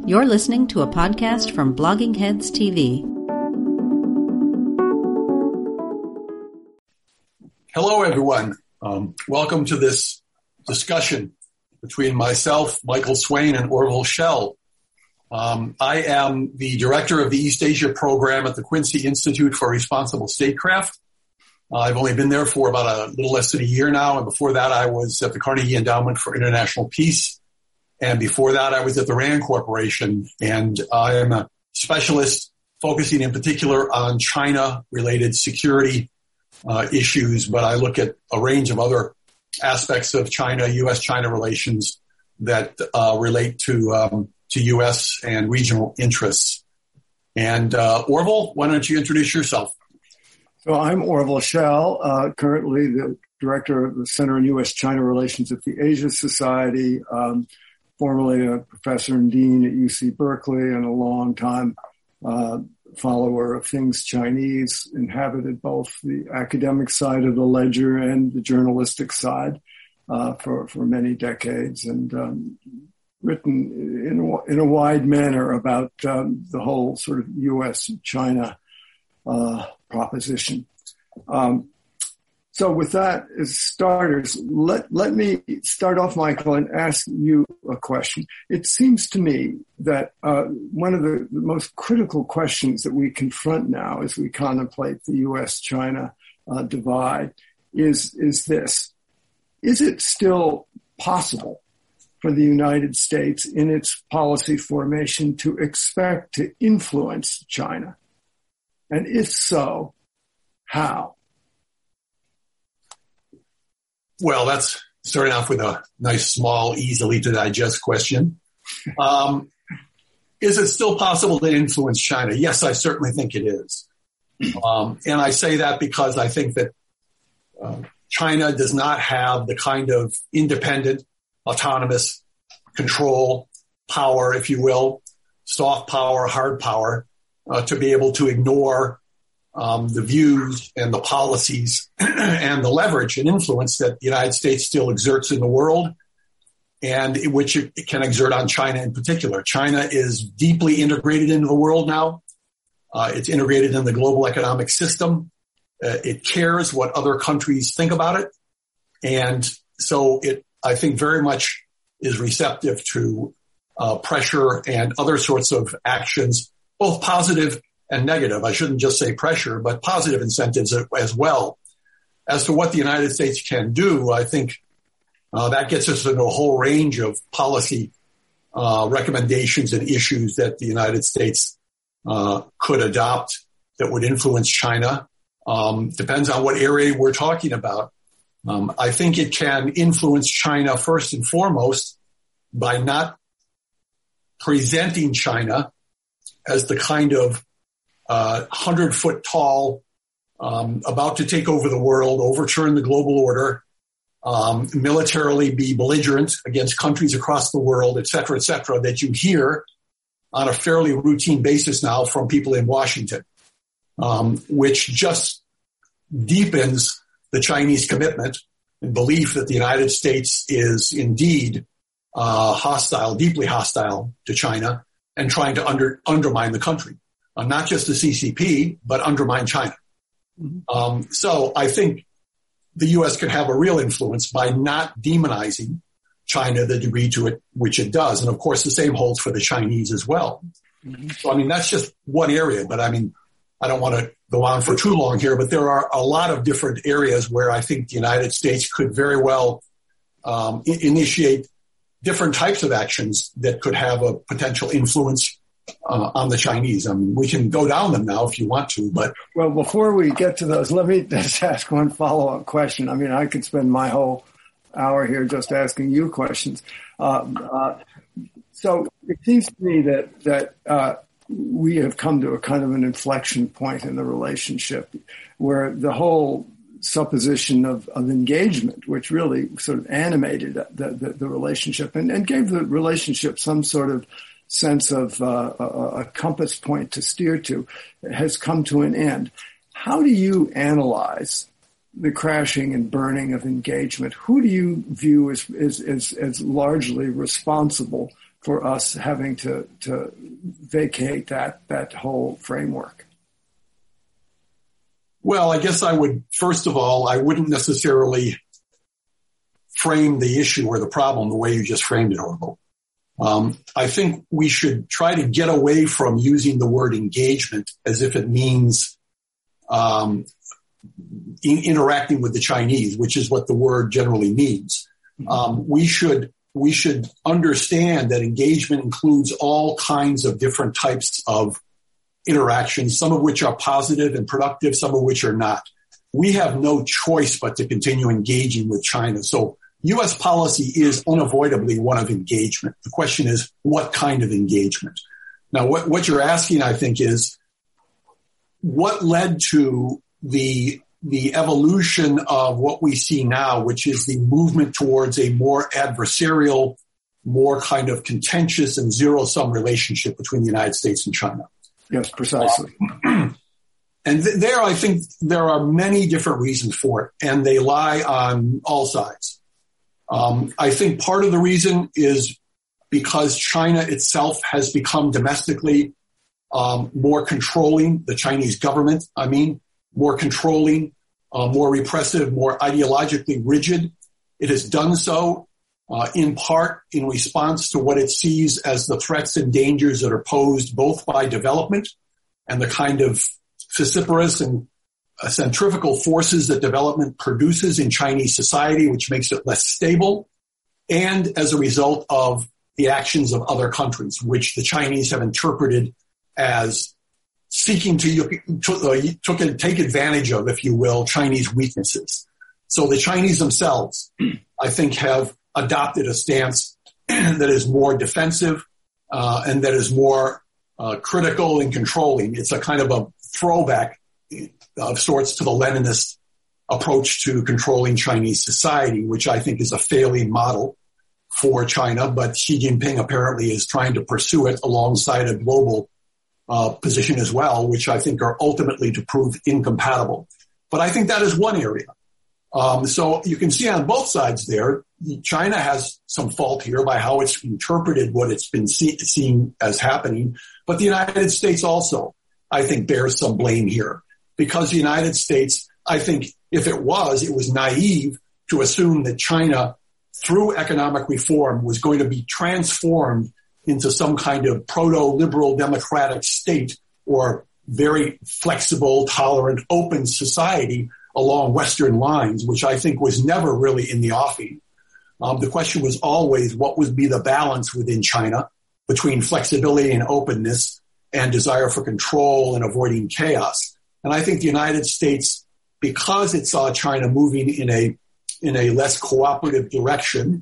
You're listening to a podcast from Blogging Heads TV. Hello, everyone. Welcome to this discussion between myself, Michael Swain, and Orville Schell. I am the director of the East Asia program at the Quincy Institute for Responsible Statecraft. I've only been there for about a little less than a year now, and before that I was at the Carnegie Endowment for International Peace, and before that I was at the RAND Corporation, and I am a specialist focusing in particular on China-related security issues, but I look at a range of other aspects of China, U.S.-China relations that relate to U.S. and regional interests. And Orville, why don't you introduce yourself? So I'm Orville Schell, currently the director of the Center on U.S.-China Relations at the Asia Society, formerly a professor and dean at UC Berkeley and a long-time follower of things Chinese, inhabited both the academic side of the ledger and the journalistic side for many decades, and written in a wide manner about the whole sort of U.S.-China proposition. So with that as starters, let me start off, Michael, and ask you a question. It seems to me that one of the most critical questions that we confront now as we contemplate the U.S.-China divide is this. Is it still possible for the United States in its policy formation to expect to influence China? And if so, how? Well, that's starting off with a nice, small, easily to digest question. Is it still possible to influence China? Yes, I certainly think it is. And I say that because I think that China does not have the kind of independent, autonomous control, power, if you will, soft power, hard power, to be able to ignore the views and the policies and the leverage and influence that the United States still exerts in the world, and which it can exert on China in particular. China is deeply integrated into the world now. It's integrated in the global economic system. It cares what other countries think about it. And so it, I think, very much is receptive to pressure and other sorts of actions, both positive and negative. I shouldn't just say pressure, but positive incentives as well. As to what the United States can do, I think that gets us into a whole range of policy recommendations and issues that the United States could adopt that would influence China. Depends on what area we're talking about. I think it can influence China first and foremost by not presenting China as the kind of 100-foot tall, about to take over the world, overturn the global order, militarily be belligerent against countries across the world, et cetera, that you hear on a fairly routine basis now from people in Washington, which just deepens the Chinese commitment and belief that the United States is indeed hostile, deeply hostile to China, and trying to undermine the country. Not just the CCP, but undermine China. So I think the U.S. could have a real influence by not demonizing China the degree to it which it does. And of course, the same holds for the Chinese as well. So, I mean, that's just one area, but I mean, I don't want to go on for too long here, but there are a lot of different areas where I think the United States could very well initiate different types of actions that could have a potential influence on the Chinese. I mean, we can go down them now if you want to, but... Well, before we get to those, let me just ask one follow-up question. I mean, I could spend my whole hour here just asking you questions. So it seems to me that we have come to a kind of an inflection point in the relationship where the whole supposition of engagement, which really sort of animated the relationship and gave the relationship some sort of sense of a compass point to steer to, has come to an end. How do you analyze the crashing and burning of engagement? Who do you view as largely responsible for us having to vacate that whole framework? Well, I guess I would, first of all, I wouldn't necessarily frame the issue or the problem the way you just framed it, Orville. I think we should try to get away from using the word engagement as if it means interacting with the Chinese, which is what the word generally means. We should understand that engagement includes all kinds of different types of interactions, some of which are positive and productive, some of which are not. We have no choice but to continue engaging with China. So U.S. policy is unavoidably one of engagement. The question is, what kind of engagement? Now, what you're asking, I think, is what led to the evolution of what we see now, which is the movement towards a more adversarial, more kind of contentious and zero-sum relationship between the United States and China. Yes, precisely. And there, I think there are many different reasons for it, and they lie on all sides. I think part of the reason is because China itself has become domestically more controlling, the Chinese government, more controlling, more repressive, more ideologically rigid. It has done so in part in response to what it sees as the threats and dangers that are posed both by development and the kind of vociferous and centrifugal forces that development produces in Chinese society, which makes it less stable, and as a result of the actions of other countries, which the Chinese have interpreted as seeking to take advantage of, if you will, Chinese weaknesses. So the Chinese themselves, I think, have adopted a stance that is more defensive and that is more critical and controlling. It's a kind of a throwback of sorts to the Leninist approach to controlling Chinese society, which I think is a failing model for China, but Xi Jinping apparently is trying to pursue it alongside a global position as well, which I think are ultimately to prove incompatible. But I think that is one area. So you can see on both sides there, China has some fault here by how it's interpreted what it's been seen as happening. But the United States also, I think, bears some blame here. Because the United States, I think, if it was naive to assume that China, through economic reform, was going to be transformed into some kind of proto-liberal democratic state or very flexible, tolerant, open society along Western lines, which I think was never really in the offing. The question was always what would be the balance within China between flexibility and openness and desire for control and avoiding chaos. And I think the United States, because it saw China moving in a less cooperative direction,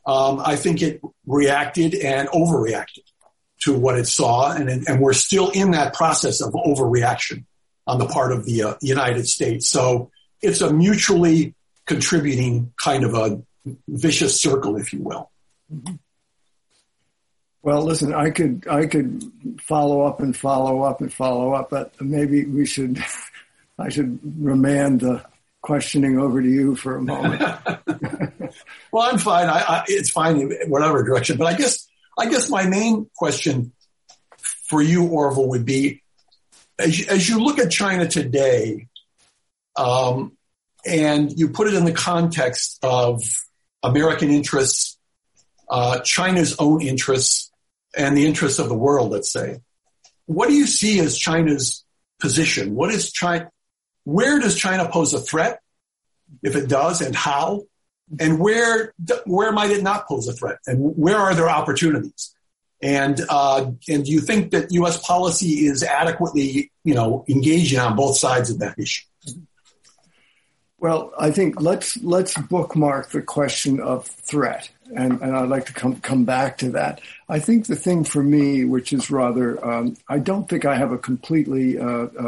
I think it reacted and overreacted to what it saw. And we're still in that process of overreaction on the part of the United States. So it's a mutually contributing kind of a vicious circle, if you will. Mm-hmm. Well, listen, I could follow up, but maybe I should remand the questioning over to you for a moment. Well, I'm fine. It's fine in whatever direction. But I guess my main question for you, Orville, would be, as you look at China today, and you put it in the context of American interests, China's own interests, and the interests of the world, let's say. What do you see as China's position? Where does China pose a threat, if it does, and how? And where might it not pose a threat? And where are there opportunities? And do you think that U.S. policy is adequately, engaging on both sides of that issue? Well, I think let's bookmark the question of threat, and I'd like to come back to that. I think the thing for me, which is rather, I don't think I have a completely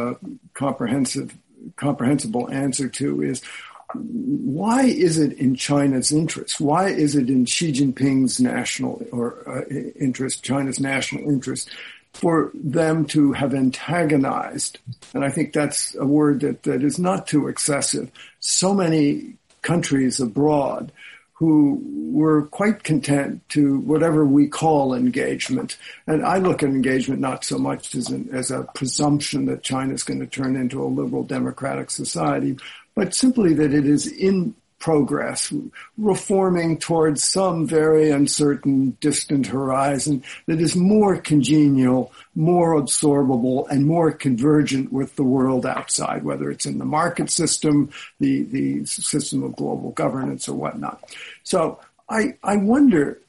comprehensible answer to, is why is it in China's interest? Why is it in Xi Jinping's national interest, China's national interest, for them to have antagonized, and I think that's a word that is not too excessive, so many countries abroad who were quite content to whatever we call engagement. And I look at engagement not so much as a presumption that China is going to turn into a liberal democratic society, but simply that it is in progress, reforming towards some very uncertain, distant horizon that is more congenial, more absorbable, and more convergent with the world outside, whether it's in the market system, the system of global governance, or whatnot. So I wonder,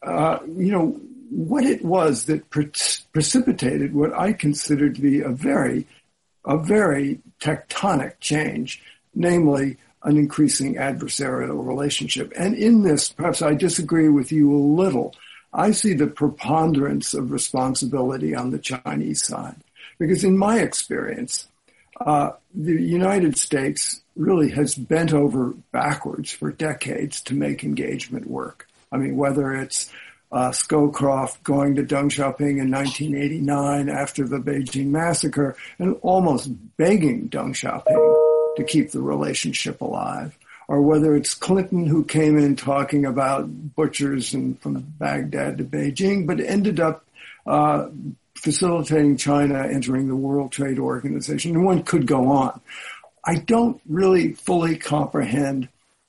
what it was that precipitated what I consider to be a very tectonic change, namely an increasing adversarial relationship. And in this, perhaps I disagree with you a little. I see the preponderance of responsibility on the Chinese side. Because in my experience, the United States really has bent over backwards for decades to make engagement work. I mean, whether it's Scowcroft going to Deng Xiaoping in 1989 after the Beijing massacre and almost begging Deng Xiaoping to keep the relationship alive, or whether it's Clinton who came in talking about butchers and from Baghdad to Beijing, but ended up facilitating China entering the World Trade Organization. And one could go on. I don't really fully comprehend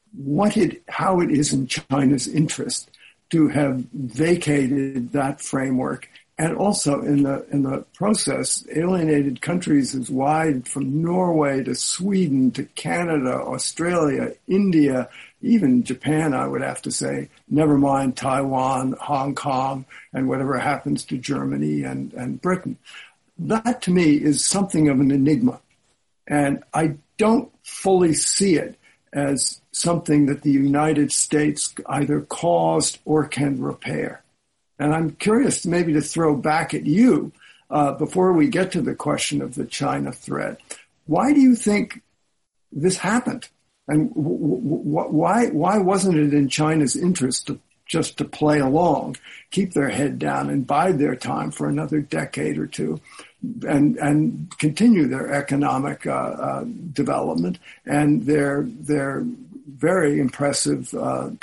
how it is in China's interest to have vacated that framework, and also in the process alienated countries as wide from Norway to Sweden to Canada, Australia, India, even Japan, I would have to say, never mind Taiwan, Hong Kong, and whatever happens to Germany and Britain. That to me is something of an enigma. And I don't fully see it as something that the United States either caused or can repair. And I'm curious maybe to throw back at you before we get to the question of the China threat. Why do you think this happened? And why wasn't it in China's interest just to play along, keep their head down and bide their time for another decade or two and continue their economic development and their very impressive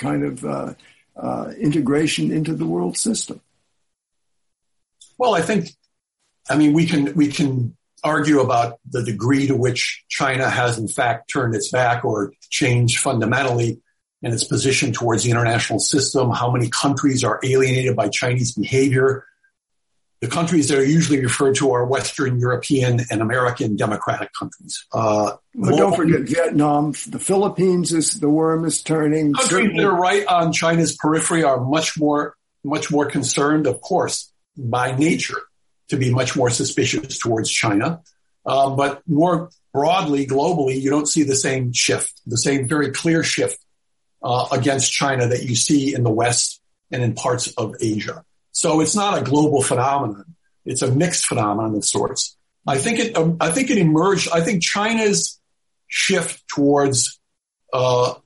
integration into the world system? Well, we can argue about the degree to which China has in fact turned its back or changed fundamentally in its position towards the international system, how many countries are alienated by Chinese behavior. The countries that are usually referred to are Western European and American democratic countries. But don't forget Vietnam, the Philippines, the worm is turning. Countries that are right on China's periphery are much more concerned, of course, by nature, to be much more suspicious towards China. But more broadly, globally, you don't see the same shift, the same very clear shift against China that you see in the West and in parts of Asia. So it's not a global phenomenon. It's a mixed phenomenon of sorts. I think it emerged. I think China's shift towards a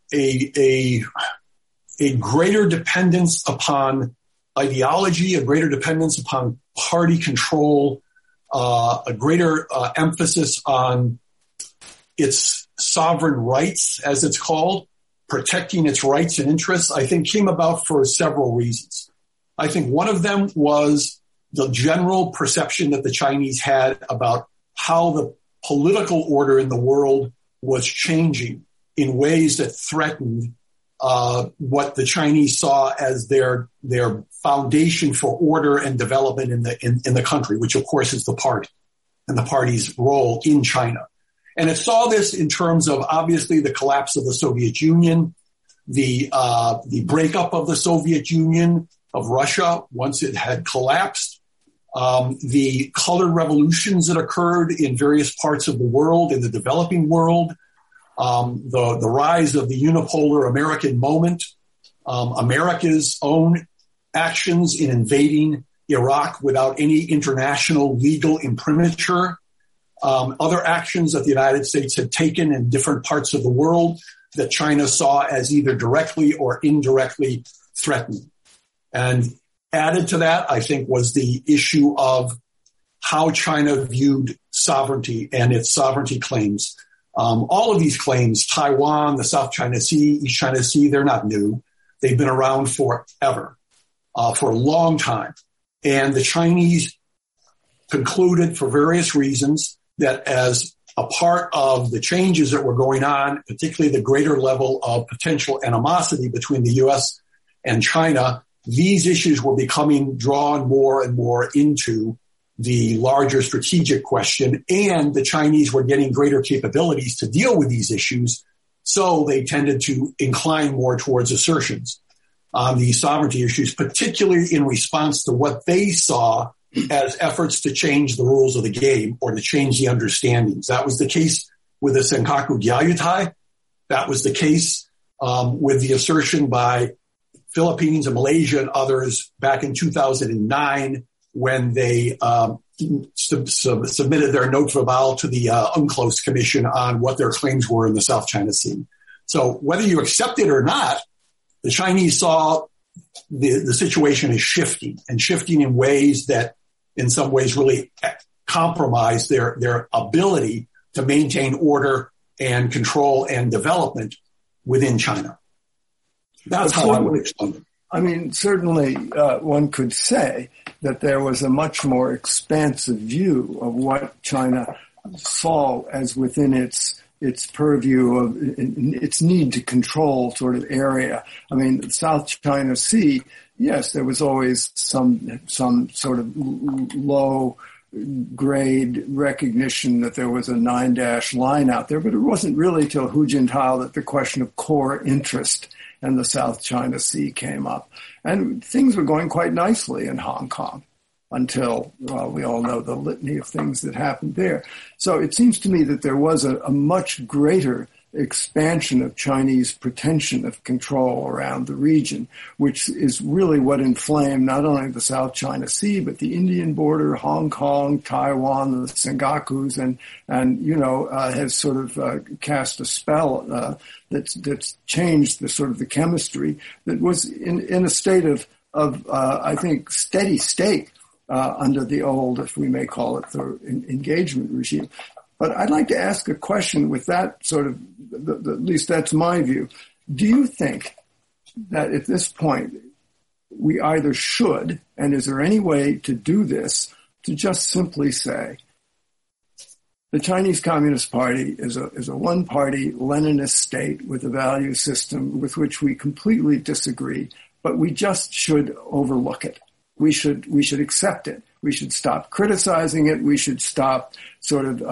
greater dependence upon ideology, a greater dependence upon party control, a greater emphasis on its sovereign rights, as it's called, protecting its rights and interests, I think came about for several reasons. I think one of them was the general perception that the Chinese had about how the political order in the world was changing in ways that threatened what the Chinese saw as their foundation for order and development in the country, which of course is the party and the party's role in China. And it saw this in terms of obviously the collapse of the Soviet Union, the breakup of the Soviet Union, of Russia once it had collapsed, the colored revolutions that occurred in various parts of the world, in the developing world, the rise of the unipolar American moment, America's own actions in invading Iraq without any international legal imprimatur, other actions that the United States had taken in different parts of the world that China saw as either directly or indirectly threatening. And added to that, I think, was the issue of how China viewed sovereignty and its sovereignty claims. All of these claims, Taiwan, the South China Sea, East China Sea, they're not new. They've been around forever, for a long time. And the Chinese concluded for various reasons that as a part of the changes that were going on, particularly the greater level of potential animosity between the U.S. and China, these issues were becoming drawn more and more into the larger strategic question, and the Chinese were getting greater capabilities to deal with these issues, so they tended to incline more towards assertions on these sovereignty issues, particularly in response to what they saw as efforts to change the rules of the game or to change the understandings. That was the case with the Senkaku Gyayutai. That was the case with the assertion by Philippines and Malaysia and others back in 2009 when they submitted their note verbal to the UNCLOS Commission on what their claims were in the South China Sea. So whether you accept it or not, the Chinese saw the situation as shifting in ways that in some ways really compromise their ability to maintain order and control and development within China. That's how I would explain it. I mean, certainly one could say that there was a much more expansive view of what China saw as within its purview of its need to control sort of area. I mean, the South China Sea, yes, there was always some sort of low grade recognition that there was a 9-dash line out there, but it wasn't really till Hu Jintao that the question of core interest and the South China Sea came up. And things were going quite nicely in Hong Kong until, well, we all know the litany of things that happened there. So it seems to me that there was a much greater expansion of Chinese pretension of control around the region, which is really what inflamed not only the South China Sea, but the Indian border, Hong Kong, Taiwan, the Senkakus, and has sort of cast a spell that's changed the sort of the chemistry that was in a state of I think, steady state under the old, if we may call it, the engagement regime. But I'd like to ask a question with that sort of, at least that's my view. Do you think that at this point we either should, and is there any way to do this, to just simply say the Chinese Communist Party is a one-party Leninist state with a value system with which we completely disagree, but we just should overlook it. We should accept it. We should stop criticizing it. We should stop sort of,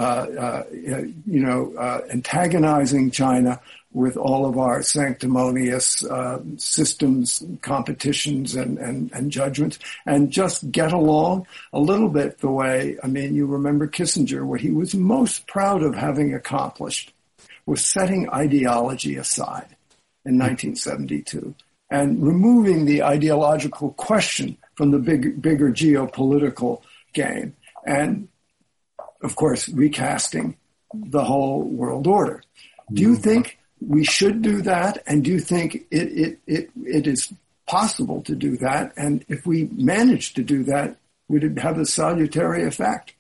antagonizing China with all of our sanctimonious systems, competitions, and judgments, and just get along a little bit the way, I mean, you remember Kissinger, what he was most proud of having accomplished was setting ideology aside in 1972 and removing the ideological question from the bigger geopolitical game, and of course recasting the whole world order. Do you think we should do that, and do you think it is possible to do that? And if we manage to do that, would it have a salutary effect?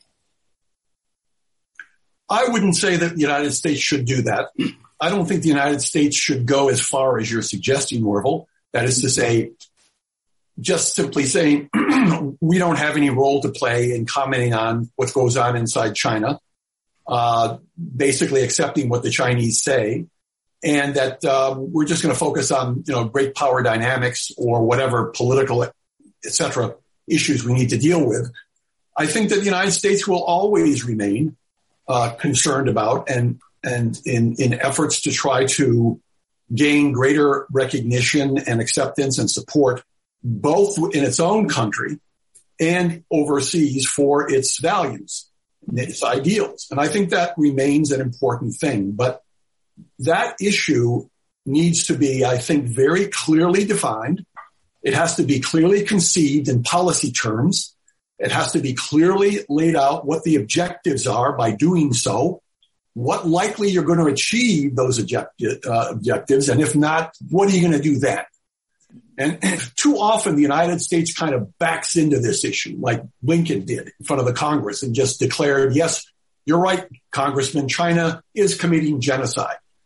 I wouldn't say that the United States should do that. I don't think the United States should go as far as you're suggesting, Orville. That is to say, just simply saying we don't have any role to play in commenting on what goes on inside China, basically accepting what the Chinese say, and that we're just going to focus on, great power dynamics or whatever political, et cetera, issues we need to deal with. I think that the United States will always remain concerned about and in efforts to try to gain greater recognition and acceptance and support both in its own country and overseas for its values, its ideals. And I think that remains an important thing. But that issue needs to be, I think, very clearly defined. It has to be clearly conceived in policy terms. It has to be clearly laid out what the objectives are by doing so, what likely you're going to achieve those objectives, and if not, what are you going to do then? And too often the United States kind of backs into this issue, like Lincoln did in front of the Congress, and just declared, yes, you're right, Congressman, China is committing genocide.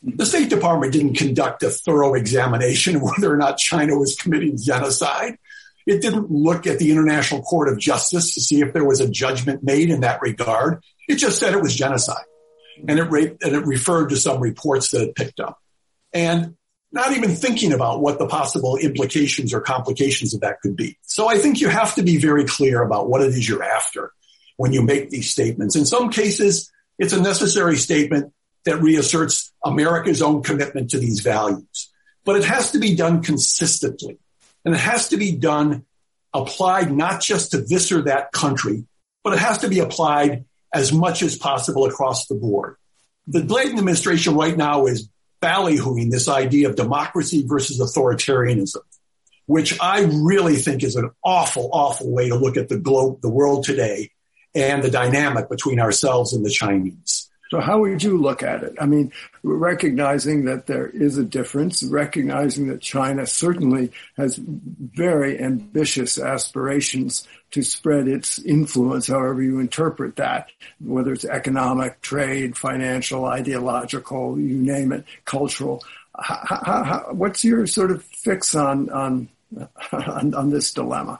The State Department didn't conduct a thorough examination of whether or not China was committing genocide. It didn't look at the International Court of Justice to see if there was a judgment made in that regard. It just said it was genocide. And it referred to some reports that it picked up. And not even thinking about what the possible implications or complications of that could be. So I think you have to be very clear about what it is you're after when you make these statements. In some cases, it's a necessary statement that reasserts America's own commitment to these values. But it has to be done consistently. And it has to be done, applied not just to this or that country, but it has to be applied as much as possible across the board. The Biden administration right now is ballyhooing this idea of democracy versus authoritarianism, which I really think is an awful, awful way to look at the globe, the world today, and the dynamic between ourselves and the Chinese. So how would you look at it? I mean, recognizing that there is a difference, recognizing that China certainly has very ambitious aspirations to spread its influence, however you interpret that, whether it's economic, trade, financial, ideological, you name it, cultural. What's your sort of fix on this dilemma?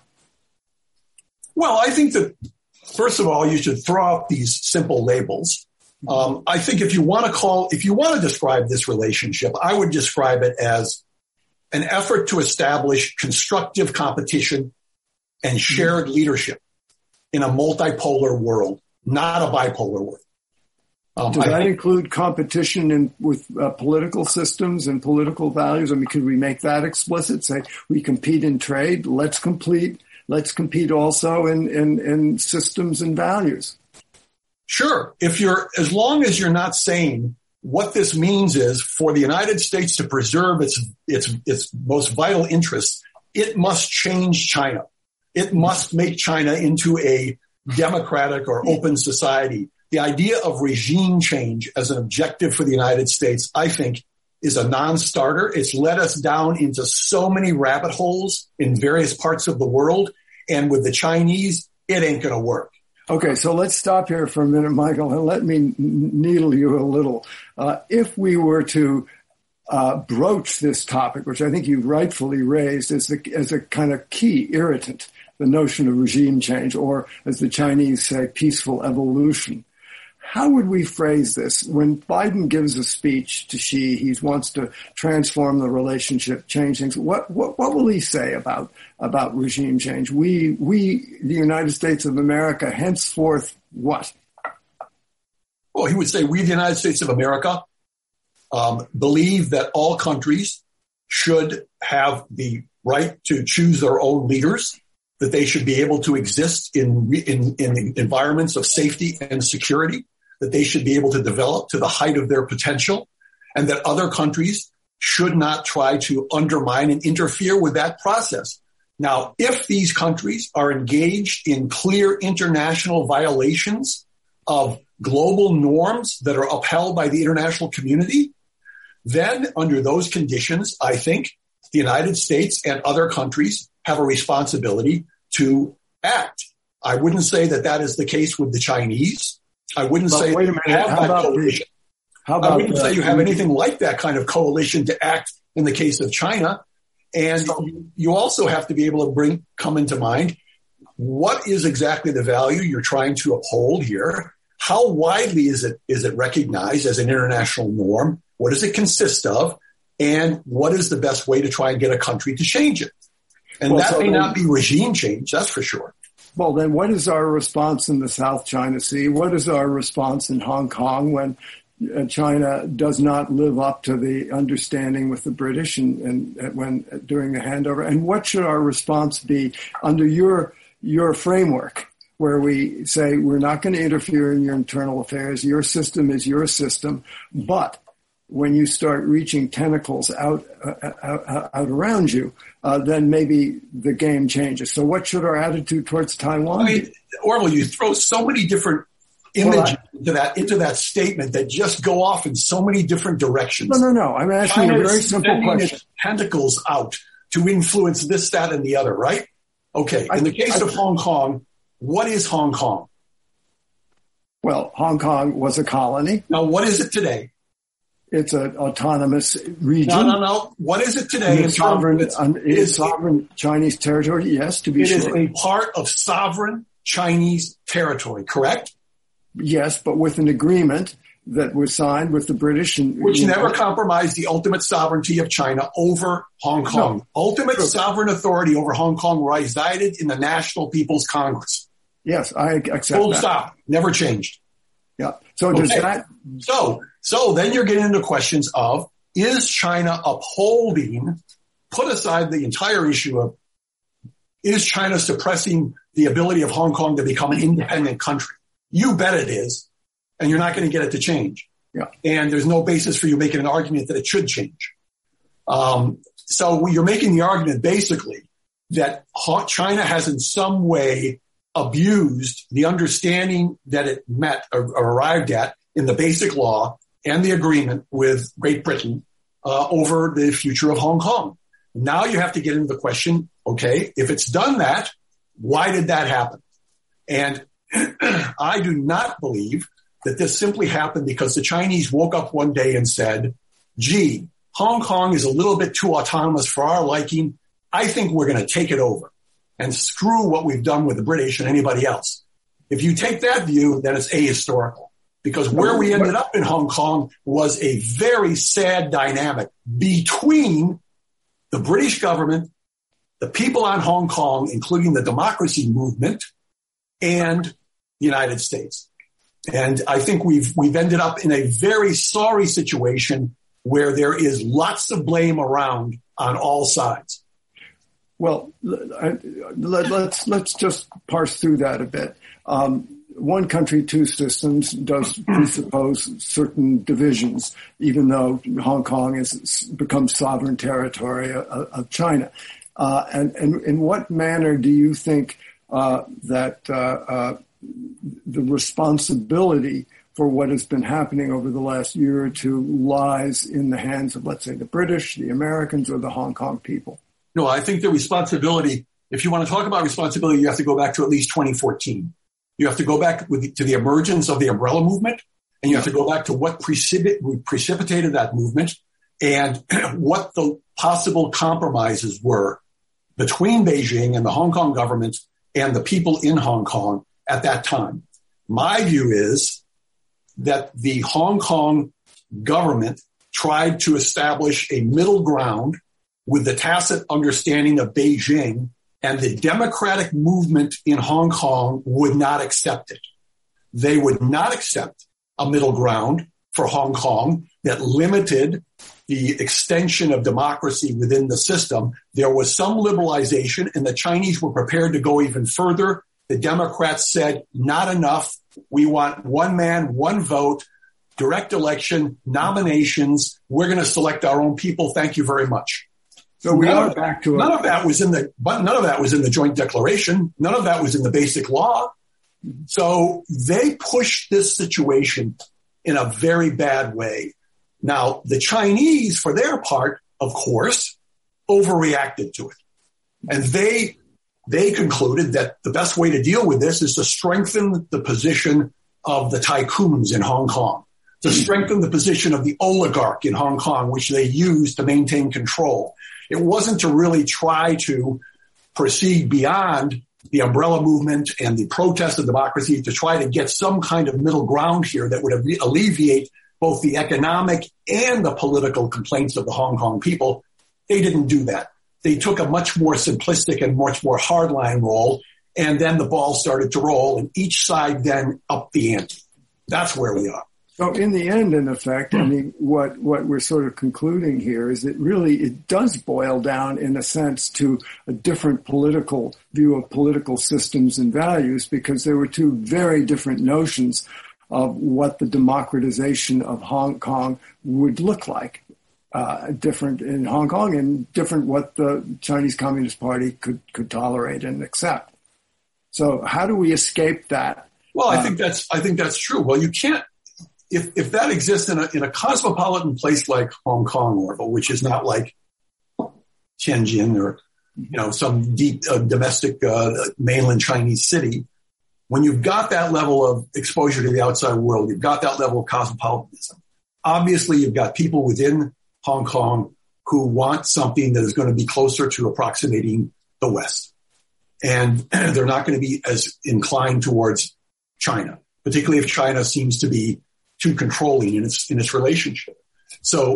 Well, I think that, first of all, you should throw out these simple labels. I think if you want to describe this relationship, I would describe it as an effort to establish constructive competition and shared leadership in a multipolar world, not a bipolar world. Does that include competition with political systems and political values? I mean, could we make that explicit? Say we compete in trade. Let's compete also in systems and values. Sure. As long as you're not saying what this means is for the United States to preserve its most vital interests, it must change China. It must make China into a democratic or open society. The idea of regime change as an objective for the United States, I think, is a non-starter. It's led us down into so many rabbit holes in various parts of the world. And with the Chinese, it ain't going to work. Okay, so let's stop here for a minute, Michael, and let me needle you a little. If we were to broach this topic, which I think you rightfully raised as a kind of key irritant, the notion of regime change, or as the Chinese say, peaceful evolution, how would we phrase this? When Biden gives a speech to Xi, he wants to transform the relationship, change things. What will he say about regime change? We, the United States of America, henceforth, what? Well, he would say, we, the United States of America, believe that all countries should have the right to choose their own leaders, that they should be able to exist in environments of safety and security, that they should be able to develop to the height of their potential, and that other countries should not try to undermine and interfere with that process. Now, if these countries are engaged in clear international violations of global norms that are upheld by the international community, then under those conditions, I think the United States and other countries have a responsibility to act. I wouldn't say that is the case with the Chinese. I wouldn't say wait a minute. I wouldn't say you have anything like that kind of coalition to act in the case of China. And you also have to be able to come into mind what is exactly the value you're trying to uphold here. How widely is it recognized as an international norm? What does it consist of? And what is the best way to try and get a country to change it? And that may not be regime change, that's for sure. Well, then what is our response in the South China Sea? What is our response in Hong Kong when China does not live up to the understanding with the British and when during the handover? And what should our response be under your framework, where we say we're not going to interfere in your internal affairs, your system is your system, but when you start reaching tentacles out around you, then maybe the game changes. So what should our attitude towards Taiwan be? Orville, you throw so many different images into that statement that just go off in so many different directions. No. I'm asking you a very simple question. Tentacles out to influence this, that, and the other, right? Okay. In the case of Hong Kong, what is Hong Kong? Well, Hong Kong was a colony. Now, what is it today? it's an autonomous region. No. What is it today? It's sovereign Chinese territory. Yes, to be sure. It is a part of sovereign Chinese territory, correct? Yes, but with an agreement that was signed with the British. Which never compromised the ultimate sovereignty of China over Hong Kong. No. Ultimate sovereign authority over Hong Kong resided in the National People's Congress. Yes, I accept Full that. stop. Never changed. Yeah. So does that... So then you're getting into questions of, is China upholding, put aside the entire issue of, is China suppressing the ability of Hong Kong to become an independent country? You bet it is. And you're not going to get it to change. Yeah. And there's no basis for you making an argument that it should change. So you're making the argument basically that China has in some way abused the understanding that it met or arrived at in the basic law and the agreement with Great Britain over the future of Hong Kong. Now you have to get into the question, okay, if it's done that, why did that happen? And I do not believe that this simply happened because the Chinese woke up one day and said, gee, Hong Kong is a little bit too autonomous for our liking. I think we're going to take it over and screw what we've done with the British and anybody else. If you take that view, then it's ahistorical, because where we ended up in Hong Kong was a very sad dynamic between the British government, the people on Hong Kong, including the democracy movement, and the United States. And I think we've ended up in a very sorry situation where there is lots of blame around on all sides. Well, let's just parse through that a bit. One country, two systems does presuppose certain divisions, even though Hong Kong has become sovereign territory of China. And in what manner do you think that the responsibility for what has been happening over the last year or two lies in the hands of, let's say, the British, the Americans, or the Hong Kong people? No, I think the responsibility, if you want to talk about responsibility, you have to go back to at least 2014. You have to go back to the emergence of the umbrella movement, and you have to go back to what precipitated that movement and what the possible compromises were between Beijing and the Hong Kong government and the people in Hong Kong at that time. My view is that the Hong Kong government tried to establish a middle ground with the tacit understanding of Beijing, and the democratic movement in Hong Kong would not accept it. They would not accept a middle ground for Hong Kong that limited the extension of democracy within the system. There was some liberalization, and the Chinese were prepared to go even further. The Democrats said, not enough. We want one man, one vote, direct election, nominations. We're going to select our own people. Thank you very much. So we are back to none of that was in the joint declaration. None of that was in the basic law. So they pushed this situation in a very bad way. Now, the Chinese, for their part, of course, overreacted to it. And they concluded that the best way to deal with this is to strengthen the position of the tycoons in Hong Kong, to strengthen the position of the oligarch in Hong Kong, which they used to maintain control. It wasn't to really try to proceed beyond the umbrella movement and the protest of democracy to try to get some kind of middle ground here that would alleviate both the economic and the political complaints of the Hong Kong people. They didn't do that. They took a much more simplistic and much more hardline role, and then the ball started to roll, and each side then upped the ante. That's where we are. So in the end, in effect, I mean, what we're sort of concluding here is that really it does boil down, in a sense, to a different political view of political systems and values, because there were two very different notions of what the democratization of Hong Kong would look like. Different in Hong Kong and different what the Chinese Communist Party could tolerate and accept. So how do we escape that? Well, I think that's true. Well, you can't, if that exists in a cosmopolitan place like Hong Kong, which is not like Tianjin or, some deep domestic mainland Chinese city, when you've got that level of exposure to the outside world, you've got that level of cosmopolitanism, obviously you've got people within Hong Kong who want something that is going to be closer to approximating the West. And they're not going to be as inclined towards China, particularly if China seems to be too controlling in its relationship. So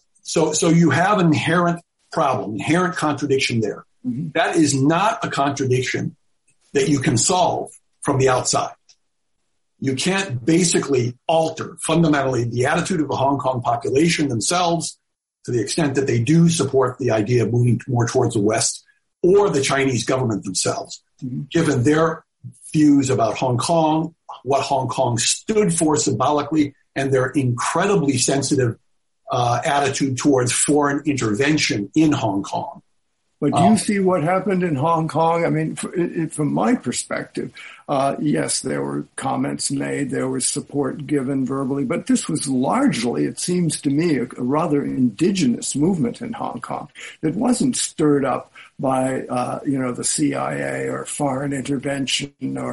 you have an inherent problem, inherent contradiction there. Mm-hmm. That is not a contradiction that you can solve from the outside. You can't basically alter fundamentally the attitude of the Hong Kong population themselves to the extent that they do support the idea of moving more towards the West, or the Chinese government themselves, mm-hmm. given their views about Hong Kong, what Hong Kong stood for symbolically, and their incredibly sensitive attitude towards foreign intervention in Hong Kong. But do you see what happened in Hong Kong? I mean, from my perspective, yes, there were comments made, there was support given verbally, but this was largely, it seems to me, a rather indigenous movement in Hong Kong that wasn't stirred up by, the CIA or foreign intervention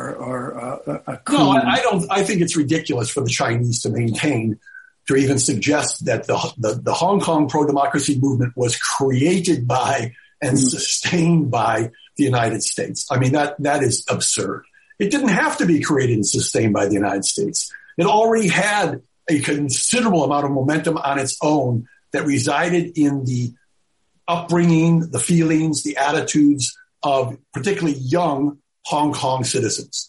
or a coup. No, I think it's ridiculous for the Chinese to maintain, to even suggest that the Hong Kong pro-democracy movement was created by and sustained by the United States. I mean, that is absurd. It didn't have to be created and sustained by the United States. It already had a considerable amount of momentum on its own that resided in the upbringing, the feelings, the attitudes of particularly young Hong Kong citizens,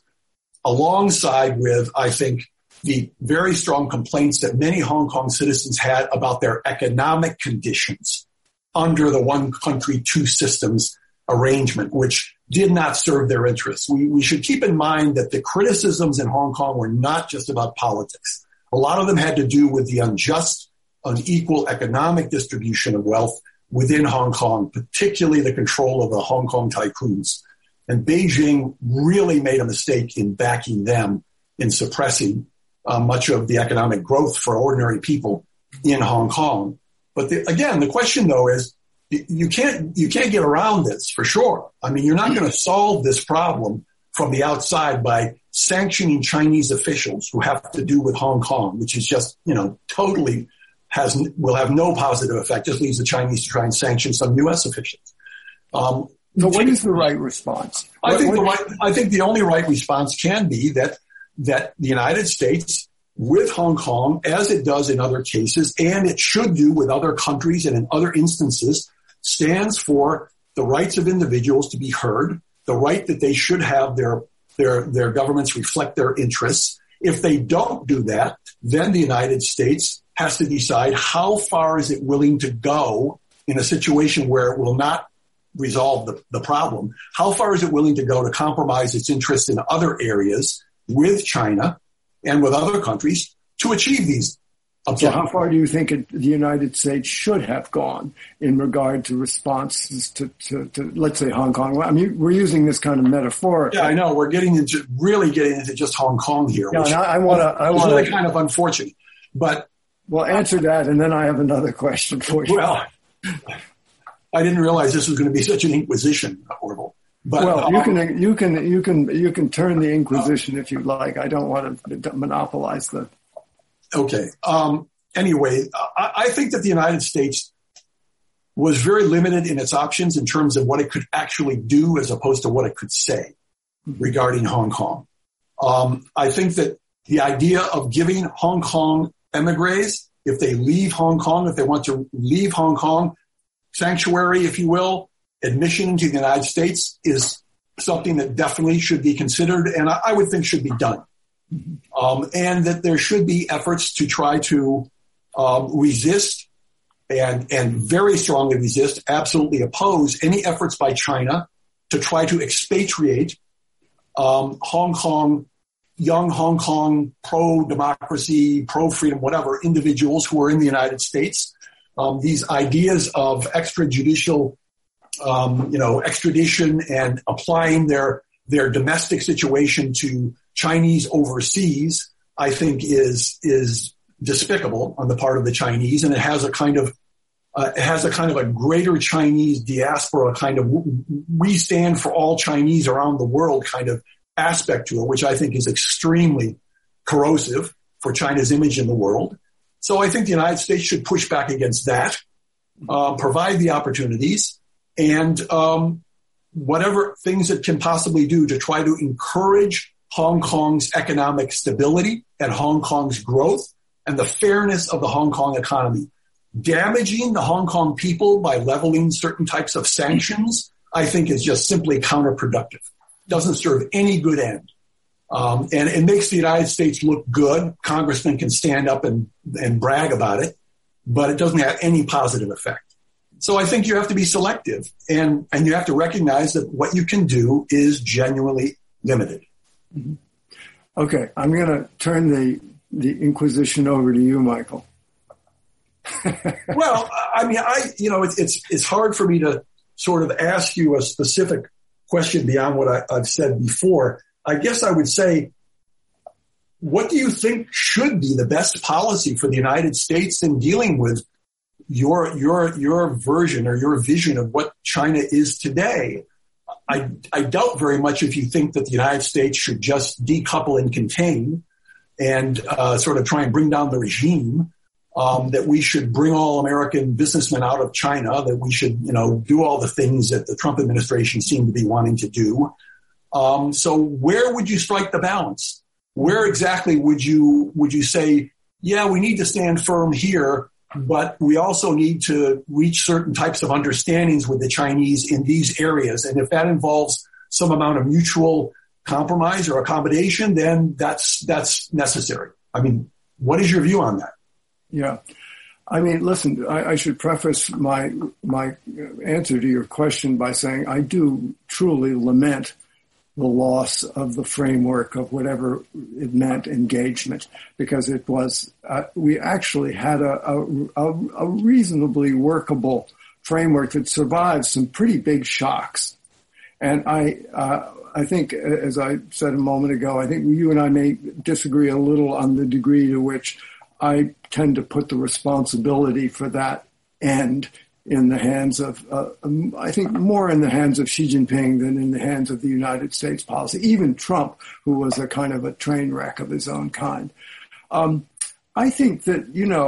alongside with, I think, the very strong complaints that many Hong Kong citizens had about their economic conditions under the one country, two systems arrangement, which did not serve their interests. We should keep in mind that the criticisms in Hong Kong were not just about politics. A lot of them had to do with the unjust, unequal economic distribution of wealth within Hong Kong, particularly the control of the Hong Kong tycoons. And Beijing really made a mistake in backing them, in suppressing much of the economic growth for ordinary people in Hong Kong. But again, the question though is, you can't get around this for sure. I mean, you're not going to solve this problem from the outside by sanctioning Chinese officials who have to do with Hong Kong, which is just, totally will have no positive effect. Just leaves the Chinese to try and sanction some U.S. officials. So what is the right response? I think the only right response can be that the United States, with Hong Kong, as it does in other cases, and it should do with other countries and in other instances, stands for the rights of individuals to be heard, the right that they should have their governments reflect their interests. If they don't do that, then the United States has to decide how far is it willing to go in a situation where it will not resolve the problem. How far is it willing to go to compromise its interests in other areas with China and with other countries to achieve these objectives? So how far do you think the United States should have gone in regard to responses to let's say, Hong Kong? I mean, we're using this kind of metaphor. Yeah, I know. We're really getting into just Hong Kong here, yeah, which I want is really kind of unfortunate. But well, answer that, and then I have another question for you. Well, I didn't realize this was going to be such an inquisition, Orville. But, well, you can turn the Inquisition if you like. I don't want to monopolize the. Okay. Anyway, I think that the United States was very limited in its options in terms of what it could actually do as opposed to what it could say regarding Hong Kong. I think that the idea of giving Hong Kong emigres, if they leave Hong Kong, if they want to leave Hong Kong, sanctuary, if you will, admission into the United States is something that definitely should be considered and I would think should be done. And that there should be efforts to try to resist and very strongly resist, absolutely oppose any efforts by China to try to expatriate Hong Kong, young Hong Kong, pro-democracy, pro-freedom, whatever, individuals who are in the United States. These ideas of extrajudicial extradition and applying their domestic situation to Chinese overseas, I think is despicable on the part of the Chinese, and it has a kind of a greater Chinese diaspora kind of we stand for all Chinese around the world kind of aspect to it, which I think is extremely corrosive for China's image in the world. So I think the United States should push back against that, provide the opportunities, and whatever things it can possibly do to try to encourage Hong Kong's economic stability and Hong Kong's growth and the fairness of the Hong Kong economy. Damaging the Hong Kong people by leveling certain types of sanctions, I think, is just simply counterproductive. Doesn't serve any good end. And it makes the United States look good. Congressmen can stand up and brag about it, but it doesn't have any positive effect. So I think you have to be selective, and you have to recognize that what you can do is genuinely limited. Mm-hmm. Okay, I'm going to turn the Inquisition over to you, Michael. Well, I mean, it's hard for me to sort of ask you a specific question beyond what I've said before. I guess I would say, what do you think should be the best policy for the United States in dealing with your version or your vision of what China is today? I doubt very much if you think that the United States should just decouple and contain and sort of try and bring down the regime, that we should bring all American businessmen out of China, that we should, do all the things that the Trump administration seemed to be wanting to do. So where would you strike the balance? Where exactly would you say, yeah, we need to stand firm here, but we also need to reach certain types of understandings with the Chinese in these areas. And if that involves some amount of mutual compromise or accommodation, then that's necessary. I mean, what is your view on that? Yeah. I mean, listen, I should preface my answer to your question by saying I do truly lament the loss of the framework of whatever it meant engagement, because it was, we actually had a reasonably workable framework that survived some pretty big shocks. And I think, as I said a moment ago, I think you and I may disagree a little on the degree to which I tend to put the responsibility for that end in the hands of, I think more in the hands of Xi Jinping than in the hands of the United States policy, even Trump, who was a kind of a train wreck of his own kind. I think that,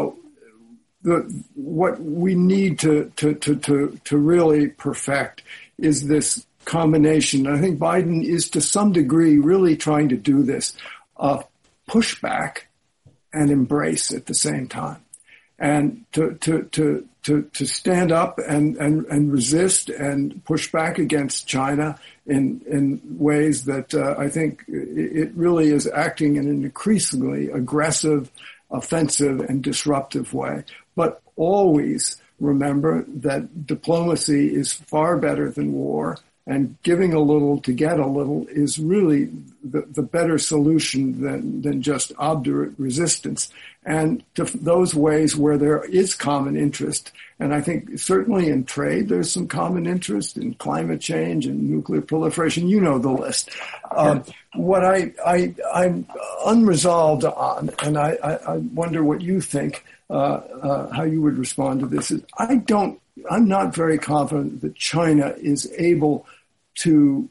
what we need to really perfect is this combination. I think Biden is to some degree really trying to do this, pushback and embrace at the same time. And to stand up and resist and push back against China in ways that I think it really is acting in an increasingly aggressive, offensive, and disruptive way. But always remember that diplomacy is far better than war, and giving a little to get a little is really the better solution than just obdurate resistance. And to those ways where there is common interest, and I think certainly in trade there's some common interest, in climate change and nuclear proliferation. You know the list. What I'm unresolved on, and I wonder what you think, how you would respond to this, is I'm not very confident that China is able to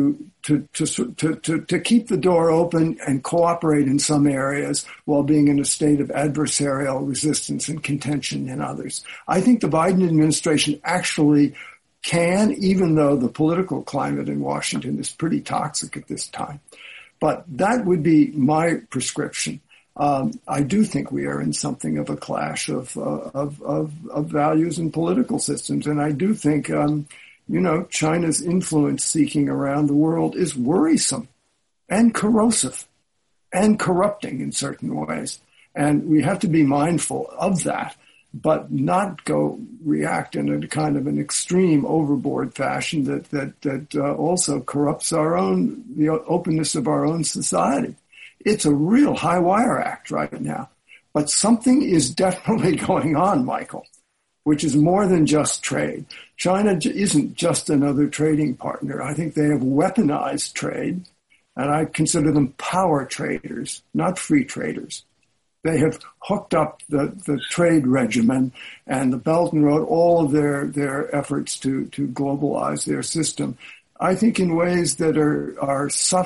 keep the door open and cooperate in some areas while being in a state of adversarial resistance and contention in others. I think the Biden administration actually can, even though the political climate in Washington is pretty toxic at this time. But that would be my prescription. I do think we are in something of a clash of values and political systems, and I do think China's influence seeking around the world is worrisome and corrosive and corrupting in certain ways. And we have to be mindful of that, but not react in a kind of an extreme overboard fashion that also corrupts the openness of our own society. It's a real high wire act right now, but something is definitely going on, Michael, which is more than just trade. China isn't just another trading partner. I think they have weaponized trade, and I consider them power traders, not free traders. They have hooked up the trade regimen and the Belt and Road, all of their efforts to globalize their system, I think in ways that are subtle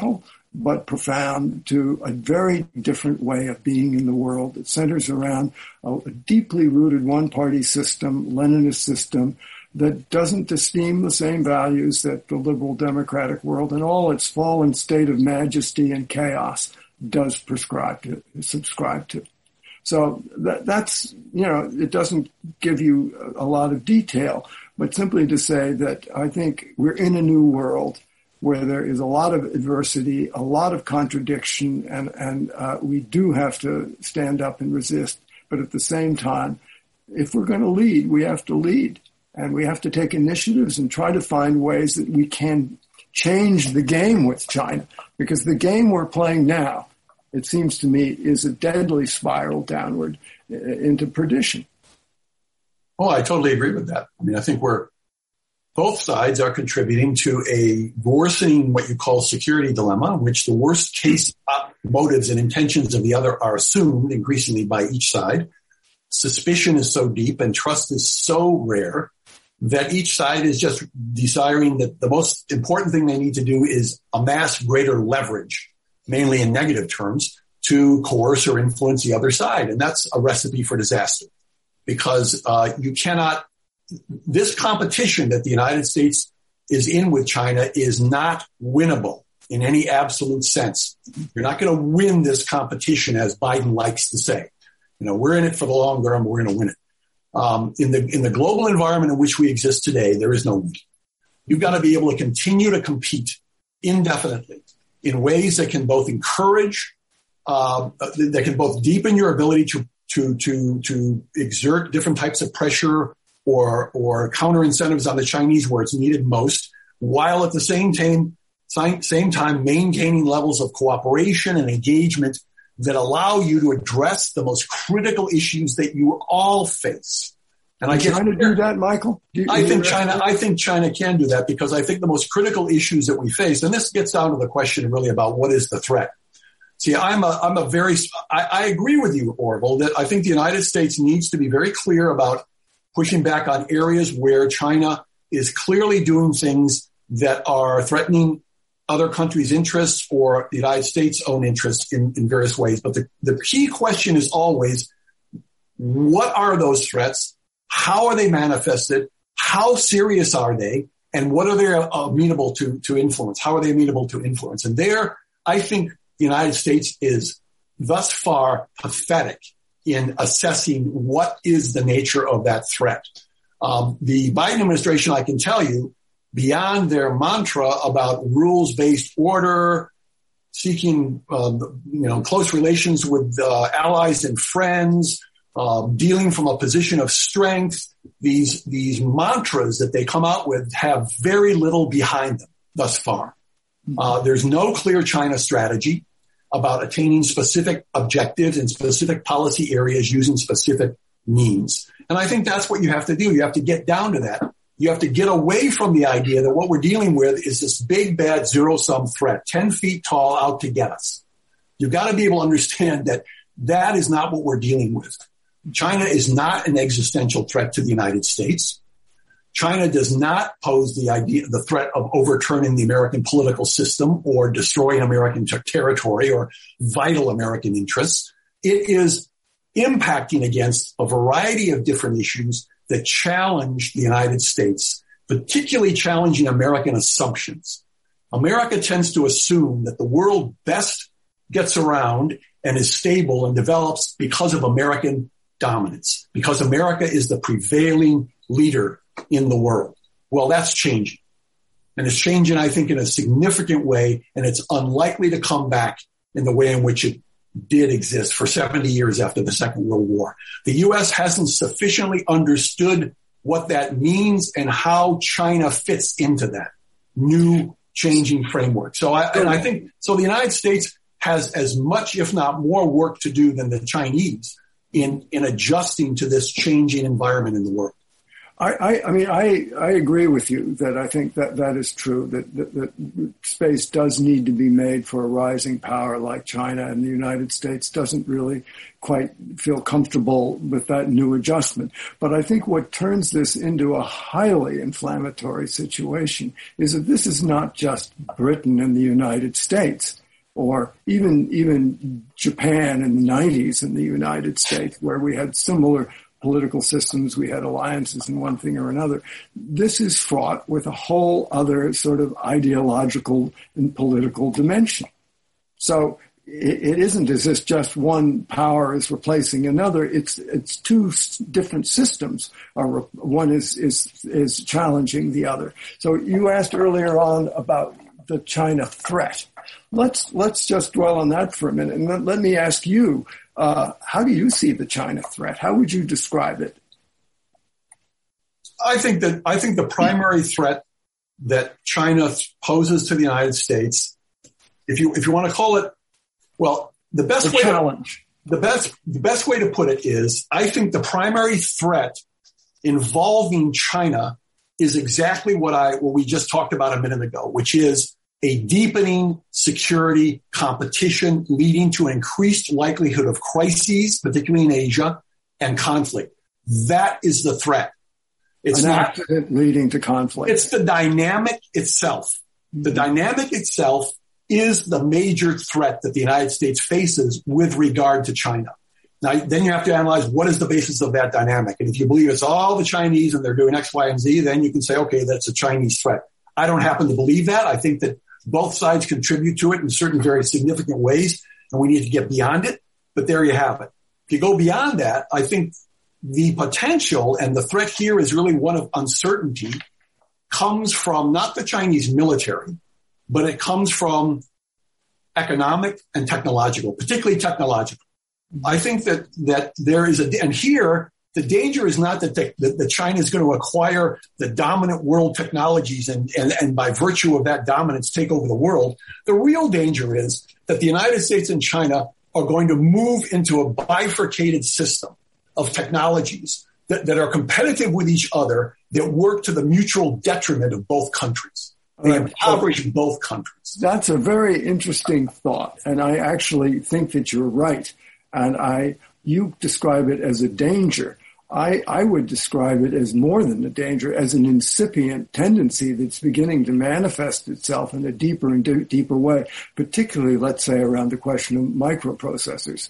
but profound, to a very different way of being in the world. It centers around a deeply rooted one-party system, Leninist system, that doesn't esteem the same values that the liberal democratic world in all its fallen state of majesty and chaos does subscribe to. So that's, it doesn't give you a lot of detail, but simply to say that I think we're in a new world where there is a lot of adversity, a lot of contradiction, and we do have to stand up and resist. But at the same time, if we're going to lead, we have to lead. And we have to take initiatives and try to find ways that we can change the game with China. Because the game we're playing now, it seems to me, is a deadly spiral downward into perdition. Oh, I totally agree with that. I mean, I think both sides are contributing to a worsening what you call security dilemma, in which the worst case motives and intentions of the other are assumed increasingly by each side. Suspicion is so deep and trust is so rare that each side is just desiring that the most important thing they need to do is amass greater leverage, mainly in negative terms, to coerce or influence the other side. And that's a recipe for disaster, because you cannot, this competition that the United States is in with China is not winnable in any absolute sense. You're not going to win this competition, as Biden likes to say. We're in it for the long term. We're going to win it. In the global environment in which we exist today, there is no winning. You've got to be able to continue to compete indefinitely in ways that can both encourage, that can both deepen your ability to exert different types of pressure or counter incentives on the Chinese where it's needed most, while at the same time maintaining levels of cooperation and engagement that allow you to address the most critical issues that you all face. And Can China do that, Michael? I think China can do that, because I think the most critical issues that we face, and this gets down to the question really about what is the threat. See, I agree with you, Orville, that I think the United States needs to be very clear about pushing back on areas where China is clearly doing things that are threatening other countries' interests or the United States' own interests in various ways. But the key question is always, what are those threats? How are they manifested? How serious are they? And what are they amenable to influence? How are they amenable to influence? And there, I think the United States is thus far pathetic in assessing what is the nature of that threat. The Biden administration, I can tell you, beyond their mantra about rules-based order, seeking close relations with allies and friends, dealing from a position of strength, these mantras that they come out with have very little behind them thus far. There's no clear China strategy about attaining specific objectives in specific policy areas using specific means. And I think that's what you have to do. You have to get down to that. You have to get away from the idea that what we're dealing with is this big, bad, zero-sum threat, 10 feet tall, out to get us. You've got to be able to understand that that is not what we're dealing with. China is not an existential threat to the United States. China does not pose the threat of overturning the American political system or destroying American territory or vital American interests. It is impacting against a variety of different issues that challenge the United States, particularly challenging American assumptions. America tends to assume that the world best gets around and is stable and develops because of American dominance, because America is the prevailing leader in the world. Well, that's changing. And it's changing, I think, in a significant way, and it's unlikely to come back in the way in which it did exist for 70 years after the Second World War. The U.S. hasn't sufficiently understood what that means and how China fits into that new changing framework. So I think the United States has as much, if not more, work to do than the Chinese in adjusting to this changing environment in the world. I agree with you that I think that is true, that space does need to be made for a rising power like China, and the United States doesn't really quite feel comfortable with that new adjustment. But I think what turns this into a highly inflammatory situation is that this is not just Britain and the United States. or even Japan in the 90s in the United States, where we had similar political systems, we had alliances in one thing or another. This is fraught with a whole other sort of ideological and political dimension. So it isn't as if just one power is replacing another. It's two different systems. One is challenging the other. So you asked earlier on about the China threat. Let's just dwell on that for a minute, and let me ask you, how do you see the China threat? How would you describe it? I think the primary threat that China poses to the United States, if you want to call it, well, the best way to put it is, I think the primary threat involving China is exactly what we just talked about a minute ago, which is a deepening security competition leading to an increased likelihood of crises, particularly in Asia, and conflict. That is the threat. It's an not accident leading to conflict. It's the dynamic itself. The dynamic itself is the major threat that the United States faces with regard to China. Now, then you have to analyze what is the basis of that dynamic. And if you believe it's all the Chinese and they're doing X, Y, and Z, then you can say, okay, that's a Chinese threat. I don't happen to believe that. I think that both sides contribute to it in certain very significant ways, and we need to get beyond it. But there you have it. If you go beyond that, I think the potential and the threat here is really one of uncertainty, comes from not the Chinese military, but it comes from economic and technological, particularly technological. I think that there is and here the danger is not that China is going to acquire the dominant world technologies and by virtue of that dominance take over the world. The real danger is that the United States and China are going to move into a bifurcated system of technologies that are competitive with each other, that work to the mutual detriment of both countries. They impoverish both countries. That's a very interesting thought, and I actually think that you're right. And you describe it as a danger. I would describe it as more than a danger, as an incipient tendency that's beginning to manifest itself in a deeper and deeper way, particularly, let's say, around the question of microprocessors.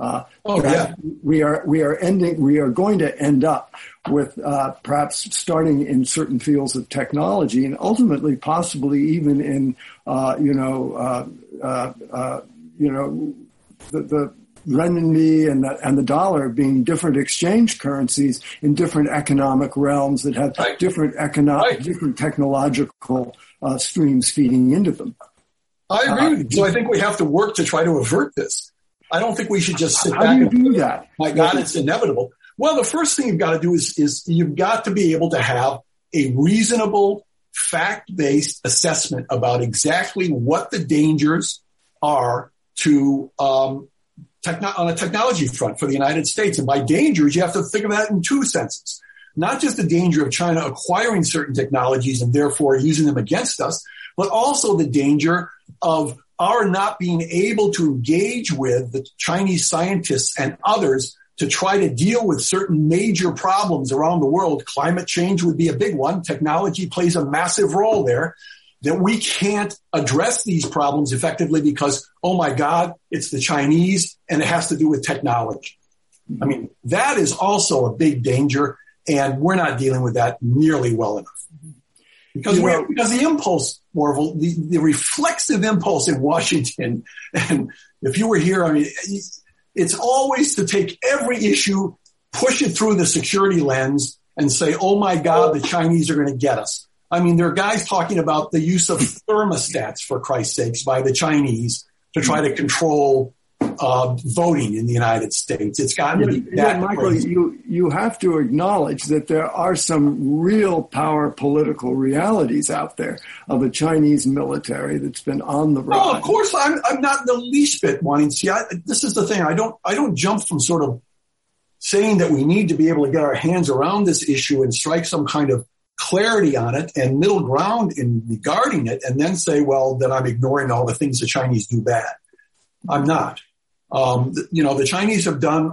We are going to end up with perhaps starting in certain fields of technology and ultimately possibly even in the renminbi and the dollar being different exchange currencies in different economic realms that have different technological streams feeding into them. I agree. So I think we have to work to try to avert this. I don't think we should just sit back. How do you do that? My God, it's inevitable. Well, the first thing you've got to do is you've got to be able to have a reasonable, fact-based assessment about exactly what the dangers are to on a technology front for the United States. And by dangers, you have to think of that in two senses. Not just the danger of China acquiring certain technologies and therefore using them against us, but also the danger of our not being able to engage with the Chinese scientists and others to try to deal with certain major problems around the world. Climate change would be a big one. Technology plays a massive role there. That we can't address these problems effectively because, oh my God, it's the Chinese and it has to do with technology. I mean, that is also a big danger, and we're not dealing with that nearly well enough. Because the impulse, Orville, the reflexive impulse in Washington, and if you were here, I mean, it's always to take every issue, push it through the security lens, and say, oh my God, the Chinese are going to get us. I mean, there are guys talking about the use of thermostats, for Christ's sakes, by the Chinese to try to control voting in the United States. It's gotten to be that Michael, crazy. You have to acknowledge that there are some real power political realities out there of a Chinese military that's been on the rise. Oh, of course, I'm not in the least bit wanting to see. This is the thing. I don't jump from sort of saying that we need to be able to get our hands around this issue and strike some kind of clarity on it and middle ground in regarding it, and then say, well, then I'm ignoring all the things the Chinese do bad. I'm not. The Chinese have done